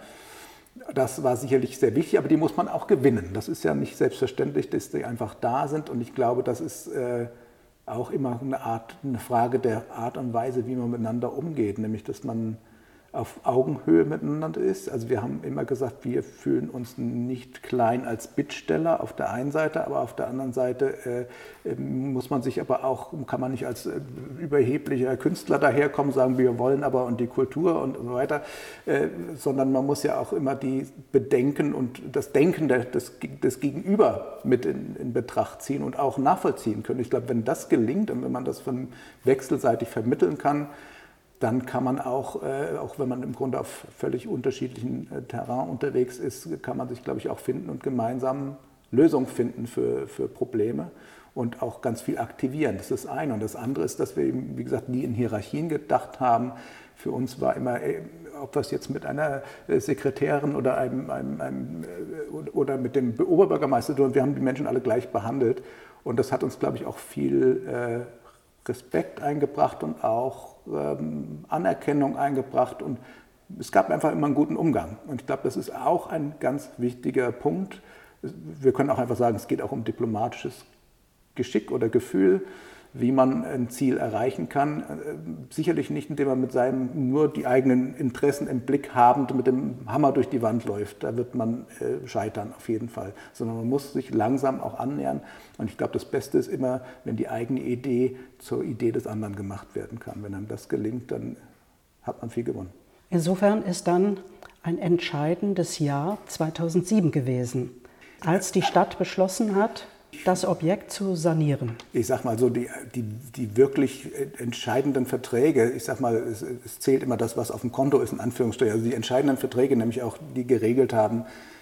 Das war sicherlich sehr wichtig, aber die muss man auch gewinnen. Das ist ja nicht selbstverständlich, dass die einfach da sind und ich glaube, das ist äh, auch immer eine Art, eine Frage der Art und Weise, wie man miteinander umgeht, nämlich dass man auf Augenhöhe miteinander ist. Also wir haben immer gesagt, wir fühlen uns nicht klein als Bittsteller auf der einen Seite, aber auf der anderen Seite äh, muss man sich aber auch, kann man nicht als äh, überheblicher Künstler daherkommen, sagen, wir wollen aber und die Kultur und so weiter, äh, sondern man muss ja auch immer die Bedenken und das Denken der, des, des Gegenüber mit in, in Betracht ziehen und auch nachvollziehen können. Ich glaube, wenn das gelingt und wenn man das von wechselseitig vermitteln kann, dann kann man auch, äh, auch wenn man im Grunde auf völlig unterschiedlichen äh, Terrain unterwegs ist, kann man sich, glaube ich, auch finden und gemeinsam Lösungen finden für, für Probleme und auch ganz viel aktivieren. Das ist das eine. Und das andere ist, dass wir eben, wie gesagt, nie in Hierarchien gedacht haben. Für uns war immer, äh, ob das jetzt mit einer äh, Sekretärin oder, einem, einem, einem, äh, oder mit dem Oberbürgermeister tun, wir haben die Menschen alle gleich behandelt. Und das hat uns, glaube ich, auch viel äh, Respekt eingebracht und auch ähm, Anerkennung eingebracht und es gab einfach immer einen guten Umgang. Und ich glaube, das ist auch ein ganz wichtiger Punkt. Wir können auch einfach sagen, es geht auch um diplomatisches Geschick oder Gefühl, wie man ein Ziel erreichen kann. Sicherlich nicht, indem man mit seinem nur die eigenen Interessen im Blick habend mit dem Hammer durch die Wand läuft. Da wird man äh, scheitern, auf jeden Fall. Sondern man muss sich langsam auch annähern. Und ich glaube, das Beste ist immer, wenn die eigene Idee zur Idee des anderen gemacht werden kann. Wenn einem das gelingt, dann hat man viel gewonnen. Insofern ist dann ein entscheidendes Jahr zweitausendsieben gewesen, als die Stadt beschlossen hat, das Objekt zu sanieren. Ich sag mal so, die, die, die wirklich entscheidenden Verträge, ich sag mal, es, es zählt immer das, was auf dem Konto ist, in Anführungsstrichen, also die entscheidenden Verträge, nämlich auch die geregelt haben,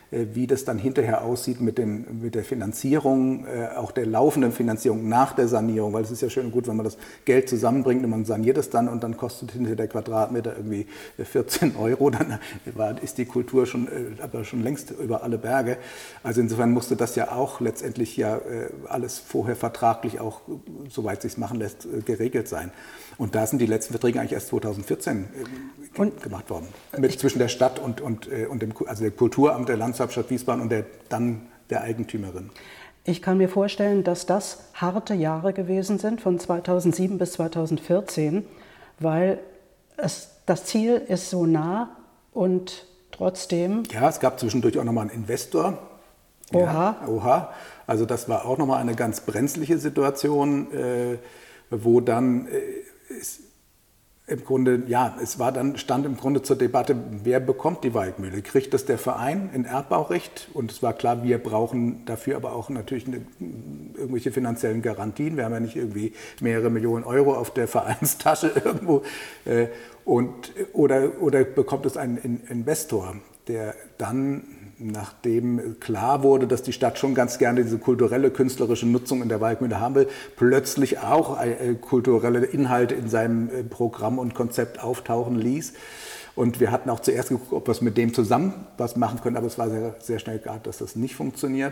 wie das dann hinterher aussieht mit, den, mit der Finanzierung, äh, auch der laufenden Finanzierung nach der Sanierung, weil es ist ja schön und gut, wenn man das Geld zusammenbringt und man saniert es dann und dann kostet hinterher der Quadratmeter irgendwie vierzehn Euro, dann war, ist die Kultur schon, äh, aber schon längst über alle Berge. Also insofern musste das ja auch letztendlich ja äh, alles vorher vertraglich auch, soweit es sich machen lässt, äh, geregelt sein. Und da sind die letzten Verträge eigentlich erst zweitausendvierzehn äh, und gemacht worden, mit, zwischen der Stadt und, und, äh, und dem, also der Kulturamt der Landeshauptstadt Wiesbaden und der, dann der Eigentümerin. Ich kann mir vorstellen, dass das harte Jahre gewesen sind, von zweitausendsieben bis zweitausendvierzehn, weil es, das Ziel ist so nah und trotzdem... Ja, es gab zwischendurch auch nochmal einen Investor. Oha. Ja, oha. Also das war auch nochmal eine ganz brenzliche Situation, äh, wo dann äh, es, im Grunde, ja, es war dann, stand im Grunde zur Debatte, wer bekommt die Walkmühle? Kriegt das der Verein in Erbbaurecht? Und es war klar, wir brauchen dafür aber auch natürlich eine, irgendwelche finanziellen Garantien. Wir haben ja nicht irgendwie mehrere Millionen Euro auf der Vereinstasche irgendwo. Äh, und, oder, oder bekommt es ein Investor, der dann, nachdem klar wurde, dass die Stadt schon ganz gerne diese kulturelle, künstlerische Nutzung in der Walkmühle haben will, plötzlich auch kulturelle Inhalte in seinem Programm und Konzept auftauchen ließ. Und wir hatten auch zuerst geguckt, ob wir es mit dem zusammen was machen können, aber es war sehr, sehr schnell klar, dass das nicht funktioniert.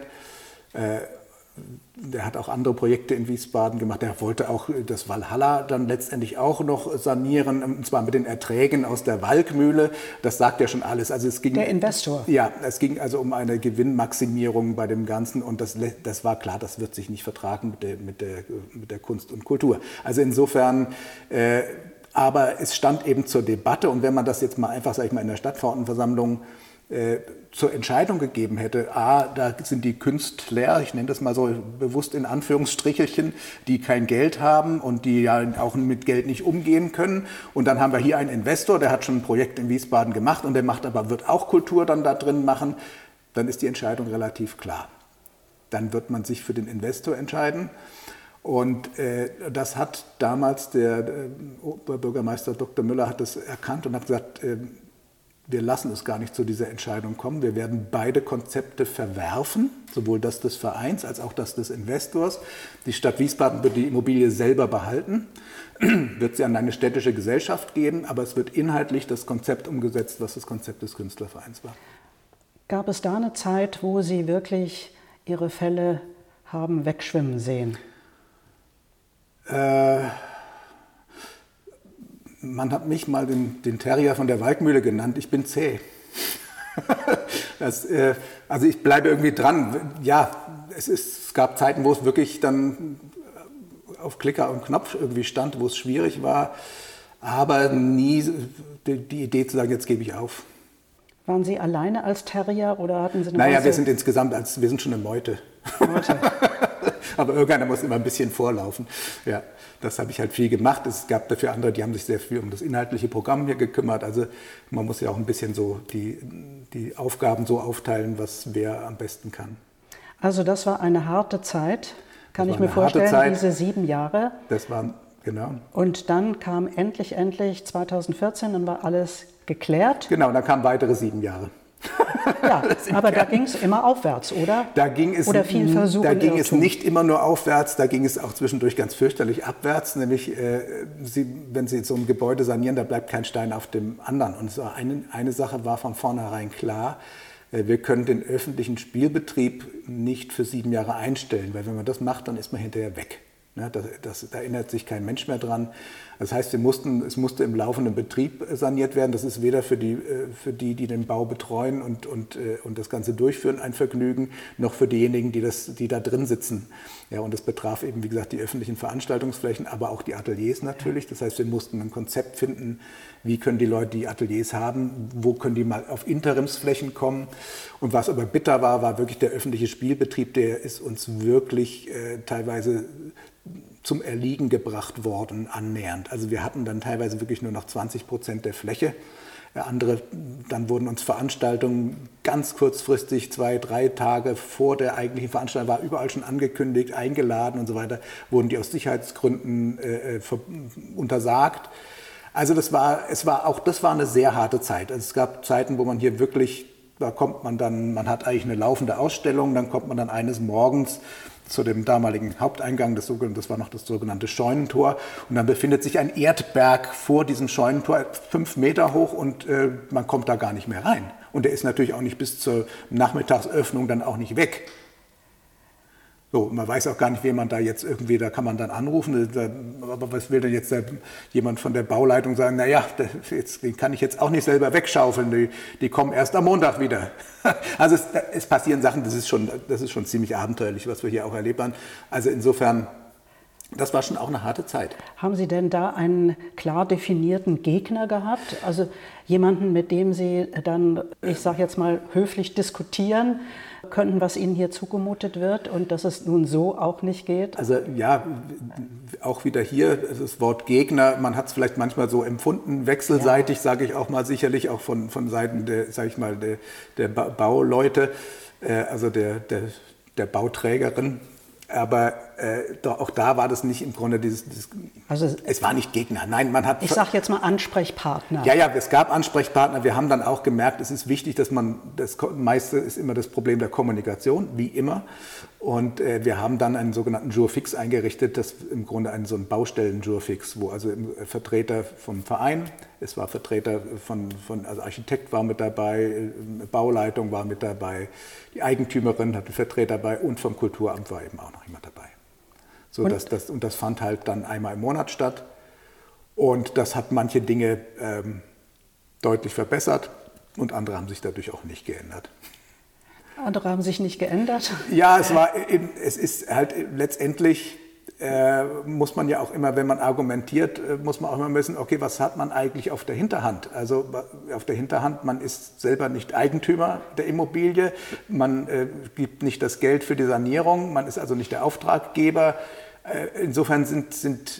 Der hat auch andere Projekte in Wiesbaden gemacht. Der wollte auch das Walhalla dann letztendlich auch noch sanieren, und zwar mit den Erträgen aus der Walkmühle. Das sagt ja schon alles. Also es ging, der Investor. Ja, es ging also um eine Gewinnmaximierung bei dem Ganzen und das, das war klar, das wird sich nicht vertragen mit der, mit der, mit der Kunst und Kultur. Also insofern, äh, aber es stand eben zur Debatte und wenn man das jetzt mal einfach, sag ich mal, in der Stadtverordnetenversammlung Äh, zur Entscheidung gegeben hätte, a, da sind die Künstler, ich nenne das mal so bewusst in Anführungsstrichelchen, die kein Geld haben und die ja auch mit Geld nicht umgehen können. Und dann haben wir hier einen Investor, der hat schon ein Projekt in Wiesbaden gemacht und der macht aber, wird auch Kultur dann da drin machen. Dann ist die Entscheidung relativ klar. Dann wird man sich für den Investor entscheiden. Und äh, das hat damals der äh, Oberbürgermeister Doktor Müller hat das erkannt und hat gesagt, äh, wir lassen es gar nicht zu dieser Entscheidung kommen. Wir werden beide Konzepte verwerfen, sowohl das des Vereins als auch das des Investors. Die Stadt Wiesbaden wird die Immobilie selber behalten, wird sie an eine städtische Gesellschaft geben, aber es wird inhaltlich das Konzept umgesetzt, was das Konzept des Künstlervereins war. Gab es da eine Zeit, wo Sie wirklich Ihre Fälle haben wegschwimmen sehen? Äh... Man hat mich mal den, den Terrier von der Walkmühle genannt. Ich bin zäh. das, äh, also ich bleibe irgendwie dran. Ja, es, ist, es gab Zeiten, wo es wirklich dann auf Klicker und Knopf irgendwie stand, wo es schwierig war. Aber nie die, die Idee zu sagen, jetzt gebe ich auf. Waren Sie alleine als Terrier oder hatten Sie eine Naja, Masse? Wir sind insgesamt, als, wir sind schon eine Meute. Meute. Aber irgendeiner muss immer ein bisschen vorlaufen. Ja, das habe ich halt viel gemacht. Es gab dafür andere, die haben sich sehr viel um das inhaltliche Programm hier gekümmert. Also man muss ja auch ein bisschen so die, die Aufgaben so aufteilen, was wer am besten kann. Also das war eine harte Zeit, kann ich mir vorstellen, diese sieben Jahre. Das waren, genau. Und dann kam endlich, endlich zweitausendvierzehn, dann war alles geklärt. Genau, dann kamen weitere sieben Jahre. Ja, aber da ging es immer aufwärts, oder? Da ging es, oder viel Versuch da ging es nicht immer nur aufwärts, da ging es auch zwischendurch ganz fürchterlich abwärts. Nämlich, äh, Sie, wenn Sie so ein Gebäude sanieren, da bleibt kein Stein auf dem anderen. Und so eine, eine Sache war von vornherein klar, äh, wir können den öffentlichen Spielbetrieb nicht für sieben Jahre einstellen, weil wenn man das macht, dann ist man hinterher weg. Ne, das, das, da erinnert sich kein Mensch mehr dran. Das heißt, wir mussten, es musste im laufenden Betrieb saniert werden. Das ist weder für die, für die, die den Bau betreuen und, und, und das Ganze durchführen, ein Vergnügen, noch für diejenigen, die, das, die da drin sitzen. Ja, und das betraf eben, wie gesagt, die öffentlichen Veranstaltungsflächen, aber auch die Ateliers natürlich. Das heißt, wir mussten ein Konzept finden, wie können die Leute die Ateliers haben, wo können die mal auf Interimsflächen kommen. Und was aber bitter war, war wirklich der öffentliche Spielbetrieb, der ist uns wirklich äh, teilweise zum Erliegen gebracht worden, annähernd. Also wir hatten dann teilweise wirklich nur noch zwanzig Prozent der Fläche. Andere, dann wurden uns Veranstaltungen ganz kurzfristig, zwei, drei Tage vor der eigentlichen Veranstaltung, war überall schon angekündigt, eingeladen und so weiter, wurden die aus Sicherheitsgründen äh, untersagt. Also das war, es war auch, das war eine sehr harte Zeit. Also es gab Zeiten, wo man hier wirklich da kommt man dann, man hat eigentlich eine laufende Ausstellung, dann kommt man dann eines Morgens zu dem damaligen Haupteingang, das, das war noch das sogenannte Scheunentor, und dann befindet sich ein Erdberg vor diesem Scheunentor, fünf Meter hoch, und äh, man kommt da gar nicht mehr rein. Und der ist natürlich auch nicht bis zur Nachmittagsöffnung dann auch nicht weg. So, man weiß auch gar nicht, wen man da jetzt irgendwie, da kann man dann anrufen, da, aber was will denn jetzt der, jemand von der Bauleitung sagen, naja, den kann ich jetzt auch nicht selber wegschaufeln, die, die kommen erst am Montag wieder. Also es, es passieren Sachen, das ist, schon, das ist schon ziemlich abenteuerlich, was wir hier auch erlebt haben. Also insofern, das war schon auch eine harte Zeit. Haben Sie denn da einen klar definierten Gegner gehabt? Also jemanden, mit dem Sie dann, ich sage jetzt mal, höflich diskutieren könnten, was Ihnen hier zugemutet wird und dass es nun so auch nicht geht? Also ja, auch wieder hier das Wort Gegner, man hat es vielleicht manchmal so empfunden, wechselseitig, ja. Sage ich auch mal, sicherlich auch von, von Seiten der, sage ich mal, der, der Bauleute, äh, also der, der, der Bauträgerin. Aber äh, doch, auch da war das nicht im Grunde dieses, dieses also, es war nicht Gegner, nein, man hat... Ich sage jetzt mal Ansprechpartner. Ja, ja, es gab Ansprechpartner, wir haben dann auch gemerkt, es ist wichtig, dass man, das meiste ist immer das Problem der Kommunikation, wie immer, und äh, wir haben dann einen sogenannten Jurfix eingerichtet, das im Grunde ein, so ein Baustellen-Jurfix, wo also Vertreter vom Verein, es war Vertreter von, von, also Architekt war mit dabei, Bauleitung war mit dabei, die Eigentümerin hatte einen Vertreter dabei und vom Kulturamt war eben auch noch jemand dabei. So, und? Dass das, und das fand halt dann einmal im Monat statt. Und das hat manche Dinge ähm, deutlich verbessert und andere haben sich dadurch auch nicht geändert. Andere haben sich nicht geändert? Ja, es, war, es ist halt letztendlich, äh, muss man ja auch immer, wenn man argumentiert, äh, muss man auch immer wissen, okay, was hat man eigentlich auf der Hinterhand? Also auf der Hinterhand, man ist selber nicht Eigentümer der Immobilie, man äh, gibt nicht das Geld für die Sanierung, man ist also nicht der Auftraggeber. Äh, insofern sind, sind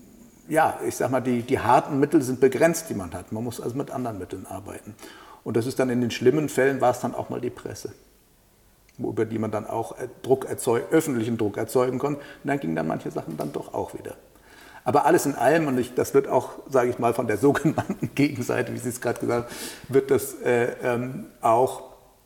ja, ich sag mal, die, die harten Mittel sind begrenzt, die man hat. Man muss also mit anderen Mitteln arbeiten. Und das ist dann in den schlimmen Fällen, war es dann auch mal die Presse, über die man dann auch Druck erzeug, öffentlichen Druck erzeugen konnte. Und dann gingen dann manche Sachen dann doch auch wieder. Aber alles in allem, und ich, das wird auch, sage ich mal, von der sogenannten Gegenseite, wie Sie es gerade gesagt haben, wird das äh, ähm, auch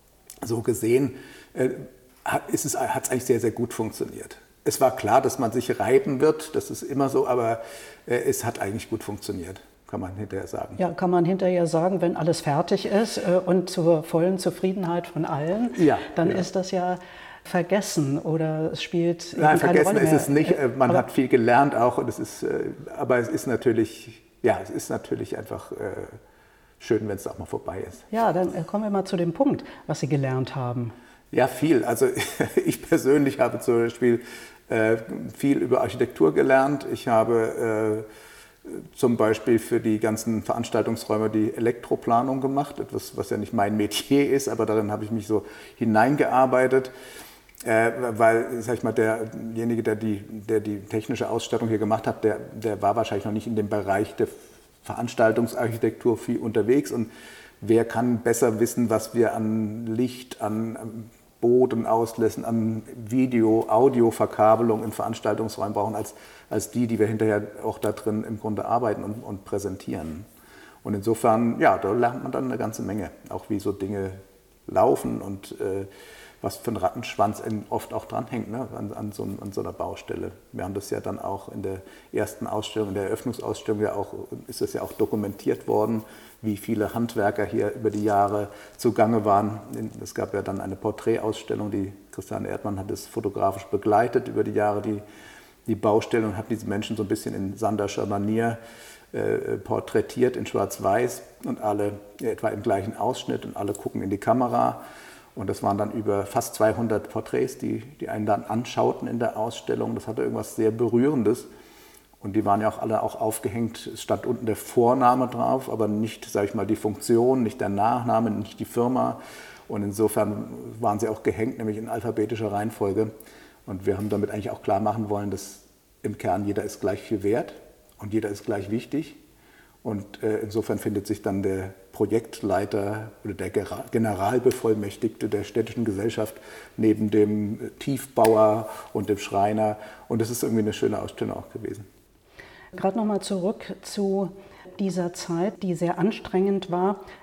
so gesehen, äh, hat es eigentlich sehr, sehr gut funktioniert. Es war klar, dass man sich reiben wird, das ist immer so, aber äh, es hat eigentlich gut funktioniert. Kann man hinterher sagen. Ja, kann man hinterher sagen, wenn alles fertig ist äh, und zur vollen Zufriedenheit von allen, ja, dann ja. ist das ja vergessen oder es spielt Nein, keine vergessen Rolle ist mehr. es nicht. Man aber hat viel gelernt auch, und es ist, äh, aber es ist natürlich, ja, es ist natürlich einfach äh, schön, wenn es auch mal vorbei ist. Ja, dann äh, kommen wir mal zu dem Punkt, was Sie gelernt haben. Ja, viel. Also ich persönlich habe zum Beispiel äh, viel über Architektur gelernt. Ich habe äh, zum Beispiel für die ganzen Veranstaltungsräume die Elektroplanung gemacht, etwas, was ja nicht mein Metier ist, aber darin habe ich mich so hineingearbeitet, äh, weil, sag ich mal, derjenige, der die, der die technische Ausstattung hier gemacht hat, der, der war wahrscheinlich noch nicht in dem Bereich der Veranstaltungsarchitektur viel unterwegs, und wer kann besser wissen, was wir an Licht, an Bodenauslässen, an Video, Audio-Verkabelung in Veranstaltungsräumen brauchen, als, als die, die wir hinterher auch da drin im Grunde arbeiten und, und präsentieren. Und insofern, ja, da lernt man dann eine ganze Menge, auch wie so Dinge laufen und äh, was für ein Rattenschwanz oft auch dranhängt, ne, an, an, so, an so einer Baustelle. Wir haben das ja dann auch in der ersten Ausstellung, in der Eröffnungsausstellung ja auch, ist das ja auch dokumentiert worden, wie viele Handwerker hier über die Jahre zugange waren. Es gab ja dann eine Porträtausstellung, die Christiane Erdmann hat es fotografisch begleitet über die Jahre, die, die Baustelle, und hat diese Menschen so ein bisschen in Sanderscher Manier äh, porträtiert in Schwarz-Weiß und alle etwa im gleichen Ausschnitt und alle gucken in die Kamera. Und das waren dann über fast zweihundert Porträts, die, die einen dann anschauten in der Ausstellung. Das hatte irgendwas sehr Berührendes. Und die waren ja auch alle auch aufgehängt. Es stand unten der Vorname drauf, aber nicht, sage ich mal, die Funktion, nicht der Nachname, nicht die Firma. Und insofern waren sie auch gehängt, nämlich in alphabetischer Reihenfolge. Und wir haben damit eigentlich auch klar machen wollen, dass im Kern jeder ist gleich viel wert und jeder ist gleich wichtig. Und äh, insofern findet sich dann der Projektleiter oder der Generalbevollmächtigte der städtischen Gesellschaft neben dem Tiefbauer und dem Schreiner. Und das ist irgendwie eine schöne Ausstellung auch gewesen. Gerade nochmal zurück zu dieser Zeit, die sehr anstrengend war.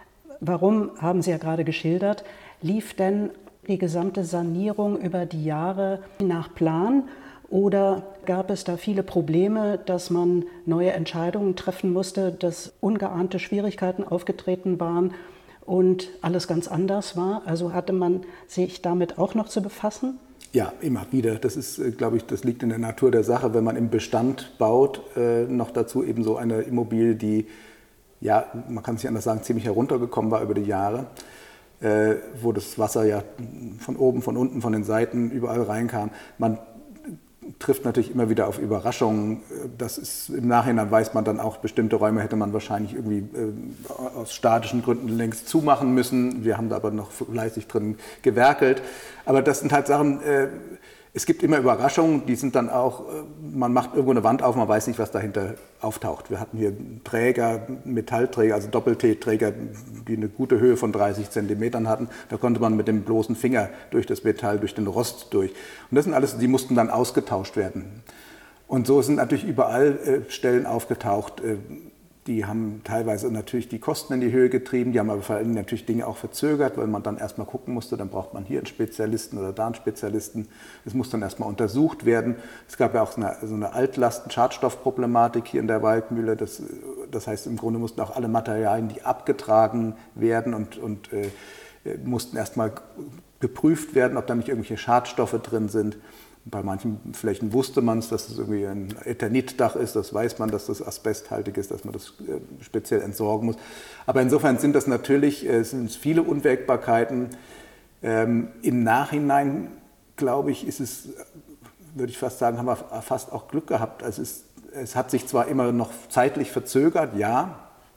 warum, haben Sie ja gerade geschildert, lief denn die gesamte Sanierung über die Jahre nach Plan? Oder gab es da viele Probleme, dass man neue Entscheidungen treffen musste, dass ungeahnte Schwierigkeiten aufgetreten waren und alles ganz anders war? Also hatte man sich damit auch noch zu befassen? Ja, immer wieder. Das ist, glaube ich, das liegt in der Natur der Sache, wenn man im Bestand baut, äh, noch dazu eben so eine Immobilie, die, ja, man kann es nicht anders sagen, ziemlich heruntergekommen war über die Jahre, äh, wo das Wasser ja von oben, von unten, von den Seiten überall reinkam. Man trifft natürlich immer wieder auf Überraschungen. Das ist, im Nachhinein weiß man dann auch, bestimmte Räume hätte man wahrscheinlich irgendwie äh, aus statischen Gründen längst zumachen müssen. Wir haben da aber noch fleißig drin gewerkelt. Aber das sind halt Sachen, äh, es gibt immer Überraschungen, die sind dann auch, äh, man macht irgendwo eine Wand auf, man weiß nicht, was dahinter auftaucht. Wir hatten hier Träger, Metallträger, also Doppel-T-Träger, die eine gute Höhe von dreißig Zentimetern hatten. Da konnte man mit dem bloßen Finger durch das Metall, durch den Rost durch. Und das sind alles, die mussten dann ausgetauscht werden. Und so sind natürlich überall äh, Stellen aufgetaucht, äh, die haben teilweise natürlich die Kosten in die Höhe getrieben, die haben aber vor allem natürlich Dinge auch verzögert, weil man dann erstmal gucken musste, dann braucht man hier einen Spezialisten oder da einen Spezialisten. Es muss dann erstmal untersucht werden. Es gab ja auch so eine, so eine Altlasten-Schadstoffproblematik hier in der Waldmühle. Das, das heißt, im Grunde mussten auch alle Materialien, die abgetragen werden und, und äh, mussten erstmal geprüft werden, ob da nicht irgendwelche Schadstoffe drin sind. Bei manchen Flächen wusste man es, dass es irgendwie ein Eternitdach ist, das weiß man, dass das asbesthaltig ist, dass man das speziell entsorgen muss. Aber insofern sind das natürlich es sind viele Unwägbarkeiten. Ähm, Im Nachhinein, glaube ich, ist es, würde ich fast sagen, haben wir fast auch Glück gehabt. Es, ist, es hat sich zwar immer noch zeitlich verzögert, ja,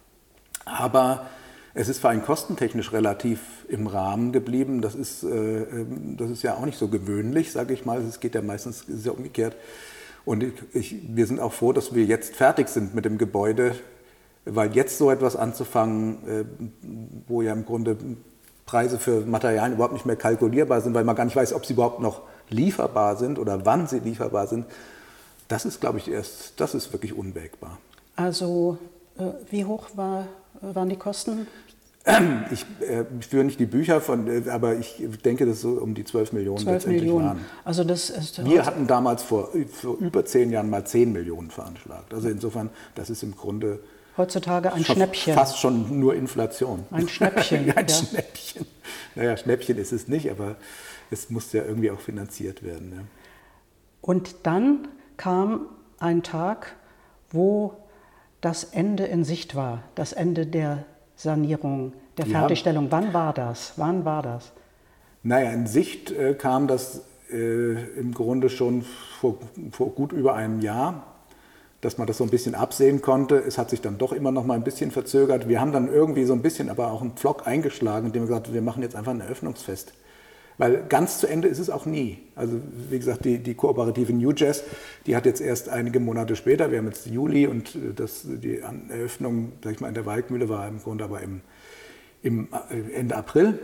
aber es ist vor allem kostentechnisch relativ im Rahmen geblieben. Das ist, äh, das ist ja auch nicht so gewöhnlich, sage ich mal. Es geht ja meistens ist ja umgekehrt. Und ich, ich, wir sind auch froh, dass wir jetzt fertig sind mit dem Gebäude, weil jetzt so etwas anzufangen, äh, wo ja im Grunde Preise für Materialien überhaupt nicht mehr kalkulierbar sind, weil man gar nicht weiß, ob sie überhaupt noch lieferbar sind oder wann sie lieferbar sind, das ist, glaube ich, erst, das ist wirklich unwägbar. Also äh, wie hoch war, waren die Kosten? Ich äh, führe nicht die Bücher, von, äh, aber ich denke, dass so um die zwölf Millionen zwölf Millionen. Waren. Also das ist Wir hatten damals vor, vor über zehn Jahren mal zehn Millionen veranschlagt. Also insofern, das ist im Grunde heutzutage ein Schnäppchen. Fast schon nur Inflation. Ein Schnäppchen. Ein ja. Schnäppchen. Naja, Schnäppchen ist es nicht, aber es muss ja irgendwie auch finanziert werden. Ja. Und dann kam ein Tag, wo das Ende in Sicht war, das Ende der Sanierung, der Fertigstellung. Ja. Wann war das? Wann war das? Naja, in Sicht äh, kam das äh, im Grunde schon vor, vor gut über einem Jahr, dass man das so ein bisschen absehen konnte. Es hat sich dann doch immer noch mal ein bisschen verzögert. Wir haben dann irgendwie so ein bisschen aber auch einen Pflock eingeschlagen, indem wir gesagt haben, wir machen jetzt einfach ein Eröffnungsfest. Weil ganz zu Ende ist es auch nie. Also wie gesagt, die, die Kooperative New Jazz, die hat jetzt erst einige Monate später, wir haben jetzt Juli und das, die Eröffnung, sag ich mal, in der Waldmühle war im Grunde aber im, im Ende April.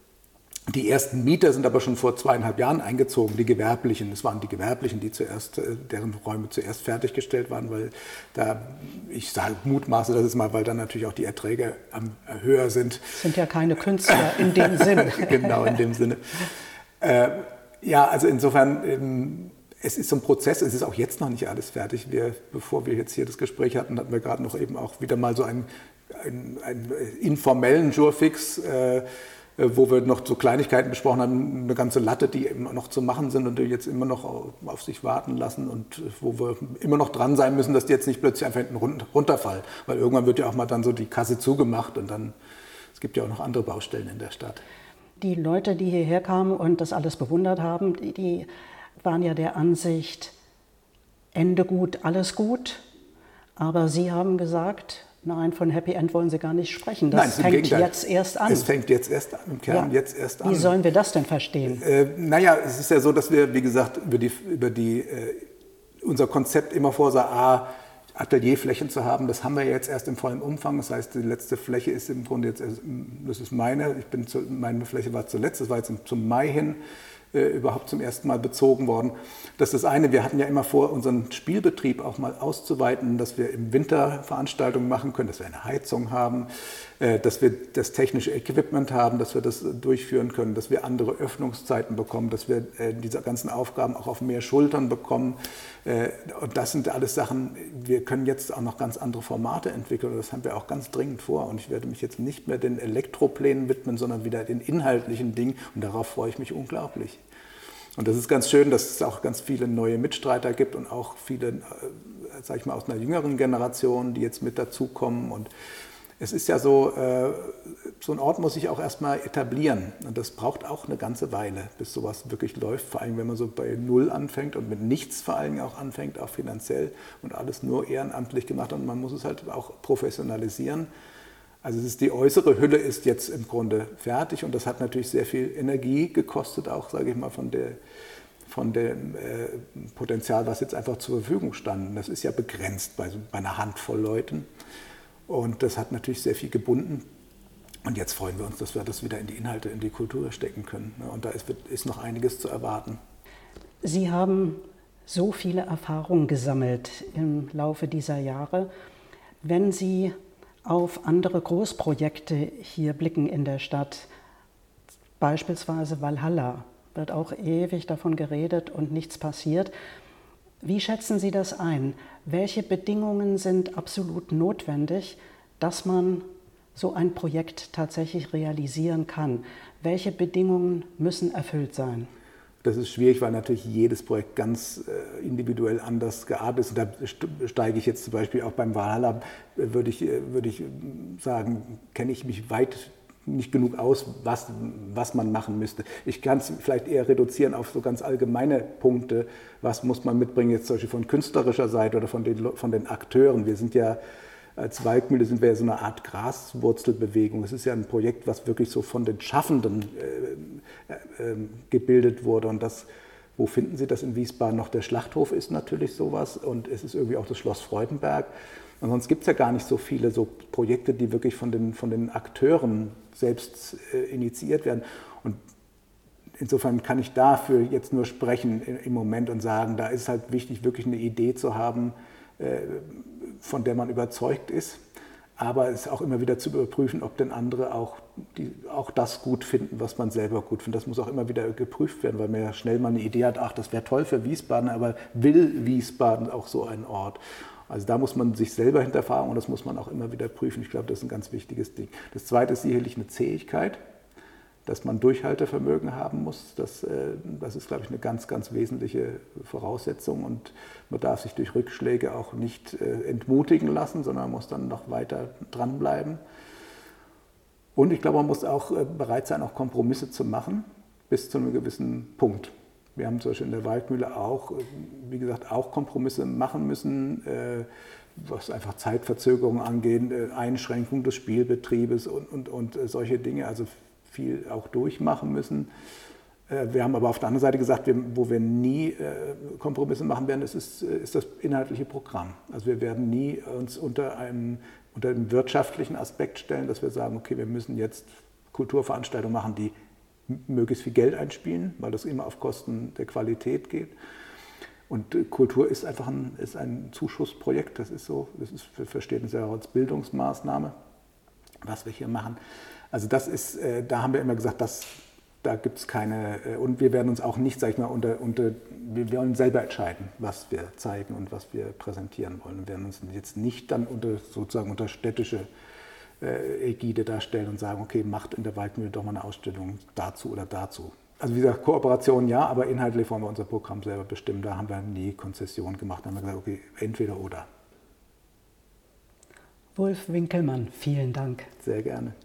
Die ersten Mieter sind aber schon vor zweieinhalb Jahren eingezogen, die Gewerblichen. Es waren die Gewerblichen, die zuerst, deren Räume zuerst fertiggestellt waren, weil da, ich sage mutmaße das ist mal, weil dann natürlich auch die Erträge am, höher sind. Sind ja keine Künstler in dem Sinne. Genau, in dem Sinne. Äh, ja, also insofern, ähm, es ist so ein Prozess, es ist auch jetzt noch nicht alles fertig. Wir, bevor wir jetzt hier das Gespräch hatten, hatten wir gerade noch eben auch wieder mal so einen, einen, einen informellen Jurfix, äh, wo wir noch so Kleinigkeiten besprochen haben, eine ganze Latte, die immer noch zu machen sind und die jetzt immer noch auf sich warten lassen und wo wir immer noch dran sein müssen, dass die jetzt nicht plötzlich einfach hinten runterfallen. Weil irgendwann wird ja auch mal dann so die Kasse zugemacht und dann, es gibt ja auch noch andere Baustellen in der Stadt. Die Leute, die hierher kamen und das alles bewundert haben, die, die waren ja der Ansicht, Ende gut, alles gut. Aber Sie haben gesagt, nein, von Happy End wollen Sie gar nicht sprechen. Das Nein, fängt jetzt erst an. Es fängt jetzt erst an, im Kern ja. jetzt erst an. Wie sollen wir das denn verstehen? Äh, naja, es ist ja so, dass wir, wie gesagt, über, die, über die, äh, unser Konzept immer vorsah, A, Atelierflächen zu haben. Das haben wir jetzt erst im vollen Umfang. Das heißt, die letzte Fläche ist im Grunde jetzt, das ist meine, ich bin zu, meine Fläche war zuletzt, das war jetzt zum Mai hin. äh, überhaupt zum ersten Mal bezogen worden. Das ist das eine. Wir hatten ja immer vor, unseren Spielbetrieb auch mal auszuweiten, dass wir im Winter Veranstaltungen machen können, dass wir eine Heizung haben, äh, dass wir das technische Equipment haben, dass wir das äh, durchführen können, dass wir andere Öffnungszeiten bekommen, dass wir äh, diese ganzen Aufgaben auch auf mehr Schultern bekommen. Äh, und das sind alles Sachen, wir können jetzt auch noch ganz andere Formate entwickeln. Und das haben wir auch ganz dringend vor. Und ich werde mich jetzt nicht mehr den Elektroplänen widmen, sondern wieder den inhaltlichen Dingen. Und darauf freue ich mich unglaublich. Und das ist ganz schön, dass es auch ganz viele neue Mitstreiter gibt und auch viele, äh, sag ich mal, aus einer jüngeren Generation, die jetzt mit dazukommen. Und es ist ja so, äh, so ein Ort muss sich auch erstmal etablieren. Und das braucht auch eine ganze Weile, bis sowas wirklich läuft. Vor allem, wenn man so bei Null anfängt und mit nichts vor allem auch anfängt, auch finanziell und alles nur ehrenamtlich gemacht. Und man muss es halt auch professionalisieren. Also es ist, die äußere Hülle ist jetzt im Grunde fertig und das hat natürlich sehr viel Energie gekostet, auch sage ich mal von, der, von dem äh, Potenzial, was jetzt einfach zur Verfügung stand. Das ist ja begrenzt bei, bei einer Handvoll Leuten und das hat natürlich sehr viel gebunden. Und jetzt freuen wir uns, dass wir das wieder in die Inhalte, in die Kultur stecken können. Und da ist, ist noch einiges zu erwarten. Sie haben so viele Erfahrungen gesammelt im Laufe dieser Jahre. Wenn Sie auf andere Großprojekte hier blicken in der Stadt, beispielsweise Walhalla, wird auch ewig davon geredet und nichts passiert. Wie schätzen Sie das ein? Welche Bedingungen sind absolut notwendig, dass man so ein Projekt tatsächlich realisieren kann? Welche Bedingungen müssen erfüllt sein? Das ist schwierig, weil natürlich jedes Projekt ganz äh, individuell anders gearbeitet ist. Und da steige ich jetzt zum Beispiel auch beim Walhalla, würde ich, würde ich sagen, kenne ich mich weit nicht genug aus, was, was man machen müsste. Ich kann es vielleicht eher reduzieren auf so ganz allgemeine Punkte. Was muss man mitbringen, jetzt zum Beispiel von künstlerischer Seite oder von den, von den Akteuren? Wir sind ja als Walkmühle sind wir ja so eine Art Graswurzelbewegung. Es ist ja ein Projekt, was wirklich so von den Schaffenden äh, äh, gebildet wurde. Und das, wo finden Sie das in Wiesbaden noch? Der Schlachthof ist natürlich sowas und es ist irgendwie auch das Schloss Freudenberg. Und sonst gibt es ja gar nicht so viele so Projekte, die wirklich von den, von den Akteuren selbst äh, initiiert werden. Und insofern kann ich dafür jetzt nur sprechen im Moment und sagen, da ist halt wichtig, wirklich eine Idee zu haben, äh, von der man überzeugt ist, aber es auch immer wieder zu überprüfen, ob denn andere auch, die, auch das gut finden, was man selber gut findet. Das muss auch immer wieder geprüft werden, weil man ja schnell mal eine Idee hat, ach, das wäre toll für Wiesbaden, aber will Wiesbaden auch so einen Ort? Also da muss man sich selber hinterfragen und das muss man auch immer wieder prüfen. Ich glaube, das ist ein ganz wichtiges Ding. Das Zweite ist sicherlich eine Zähigkeit, dass man Durchhaltevermögen haben muss. Das, das ist, glaube ich, eine ganz, ganz wesentliche Voraussetzung. Und man darf sich durch Rückschläge auch nicht entmutigen lassen, sondern muss dann noch weiter dranbleiben. Und ich glaube, man muss auch bereit sein, auch Kompromisse zu machen, bis zu einem gewissen Punkt. Wir haben zum Beispiel in der Waldmühle auch, wie gesagt, auch Kompromisse machen müssen, was einfach Zeitverzögerungen angeht, Einschränkung des Spielbetriebes und, und, und solche Dinge. Also viel auch durchmachen müssen. Wir haben aber auf der anderen Seite gesagt, wo wir nie Kompromisse machen werden, das ist, ist das inhaltliche Programm. Also wir werden nie uns unter einem, unter einem wirtschaftlichen Aspekt stellen, dass wir sagen, okay, wir müssen jetzt Kulturveranstaltungen machen, die möglichst viel Geld einspielen, weil das immer auf Kosten der Qualität geht. Und Kultur ist einfach ein, ist ein Zuschussprojekt, das ist so, das ist, wir verstehen es ja auch als Bildungsmaßnahme, was wir hier machen. Also das ist, da haben wir immer gesagt, dass, da gibt es keine, und wir werden uns auch nicht, sag ich mal, unter, unter, wir wollen selber entscheiden, was wir zeigen und was wir präsentieren wollen. Wir werden uns jetzt nicht dann unter, sozusagen unter städtische äh, Ägide darstellen und sagen, okay, macht in der Waldmühle doch mal eine Ausstellung dazu oder dazu. Also wie gesagt, Kooperation ja, aber inhaltlich wollen wir unser Programm selber bestimmen. Da haben wir nie Konzession gemacht, da haben wir gesagt, okay, entweder oder. Wulf Winkelmann, vielen Dank. Sehr gerne.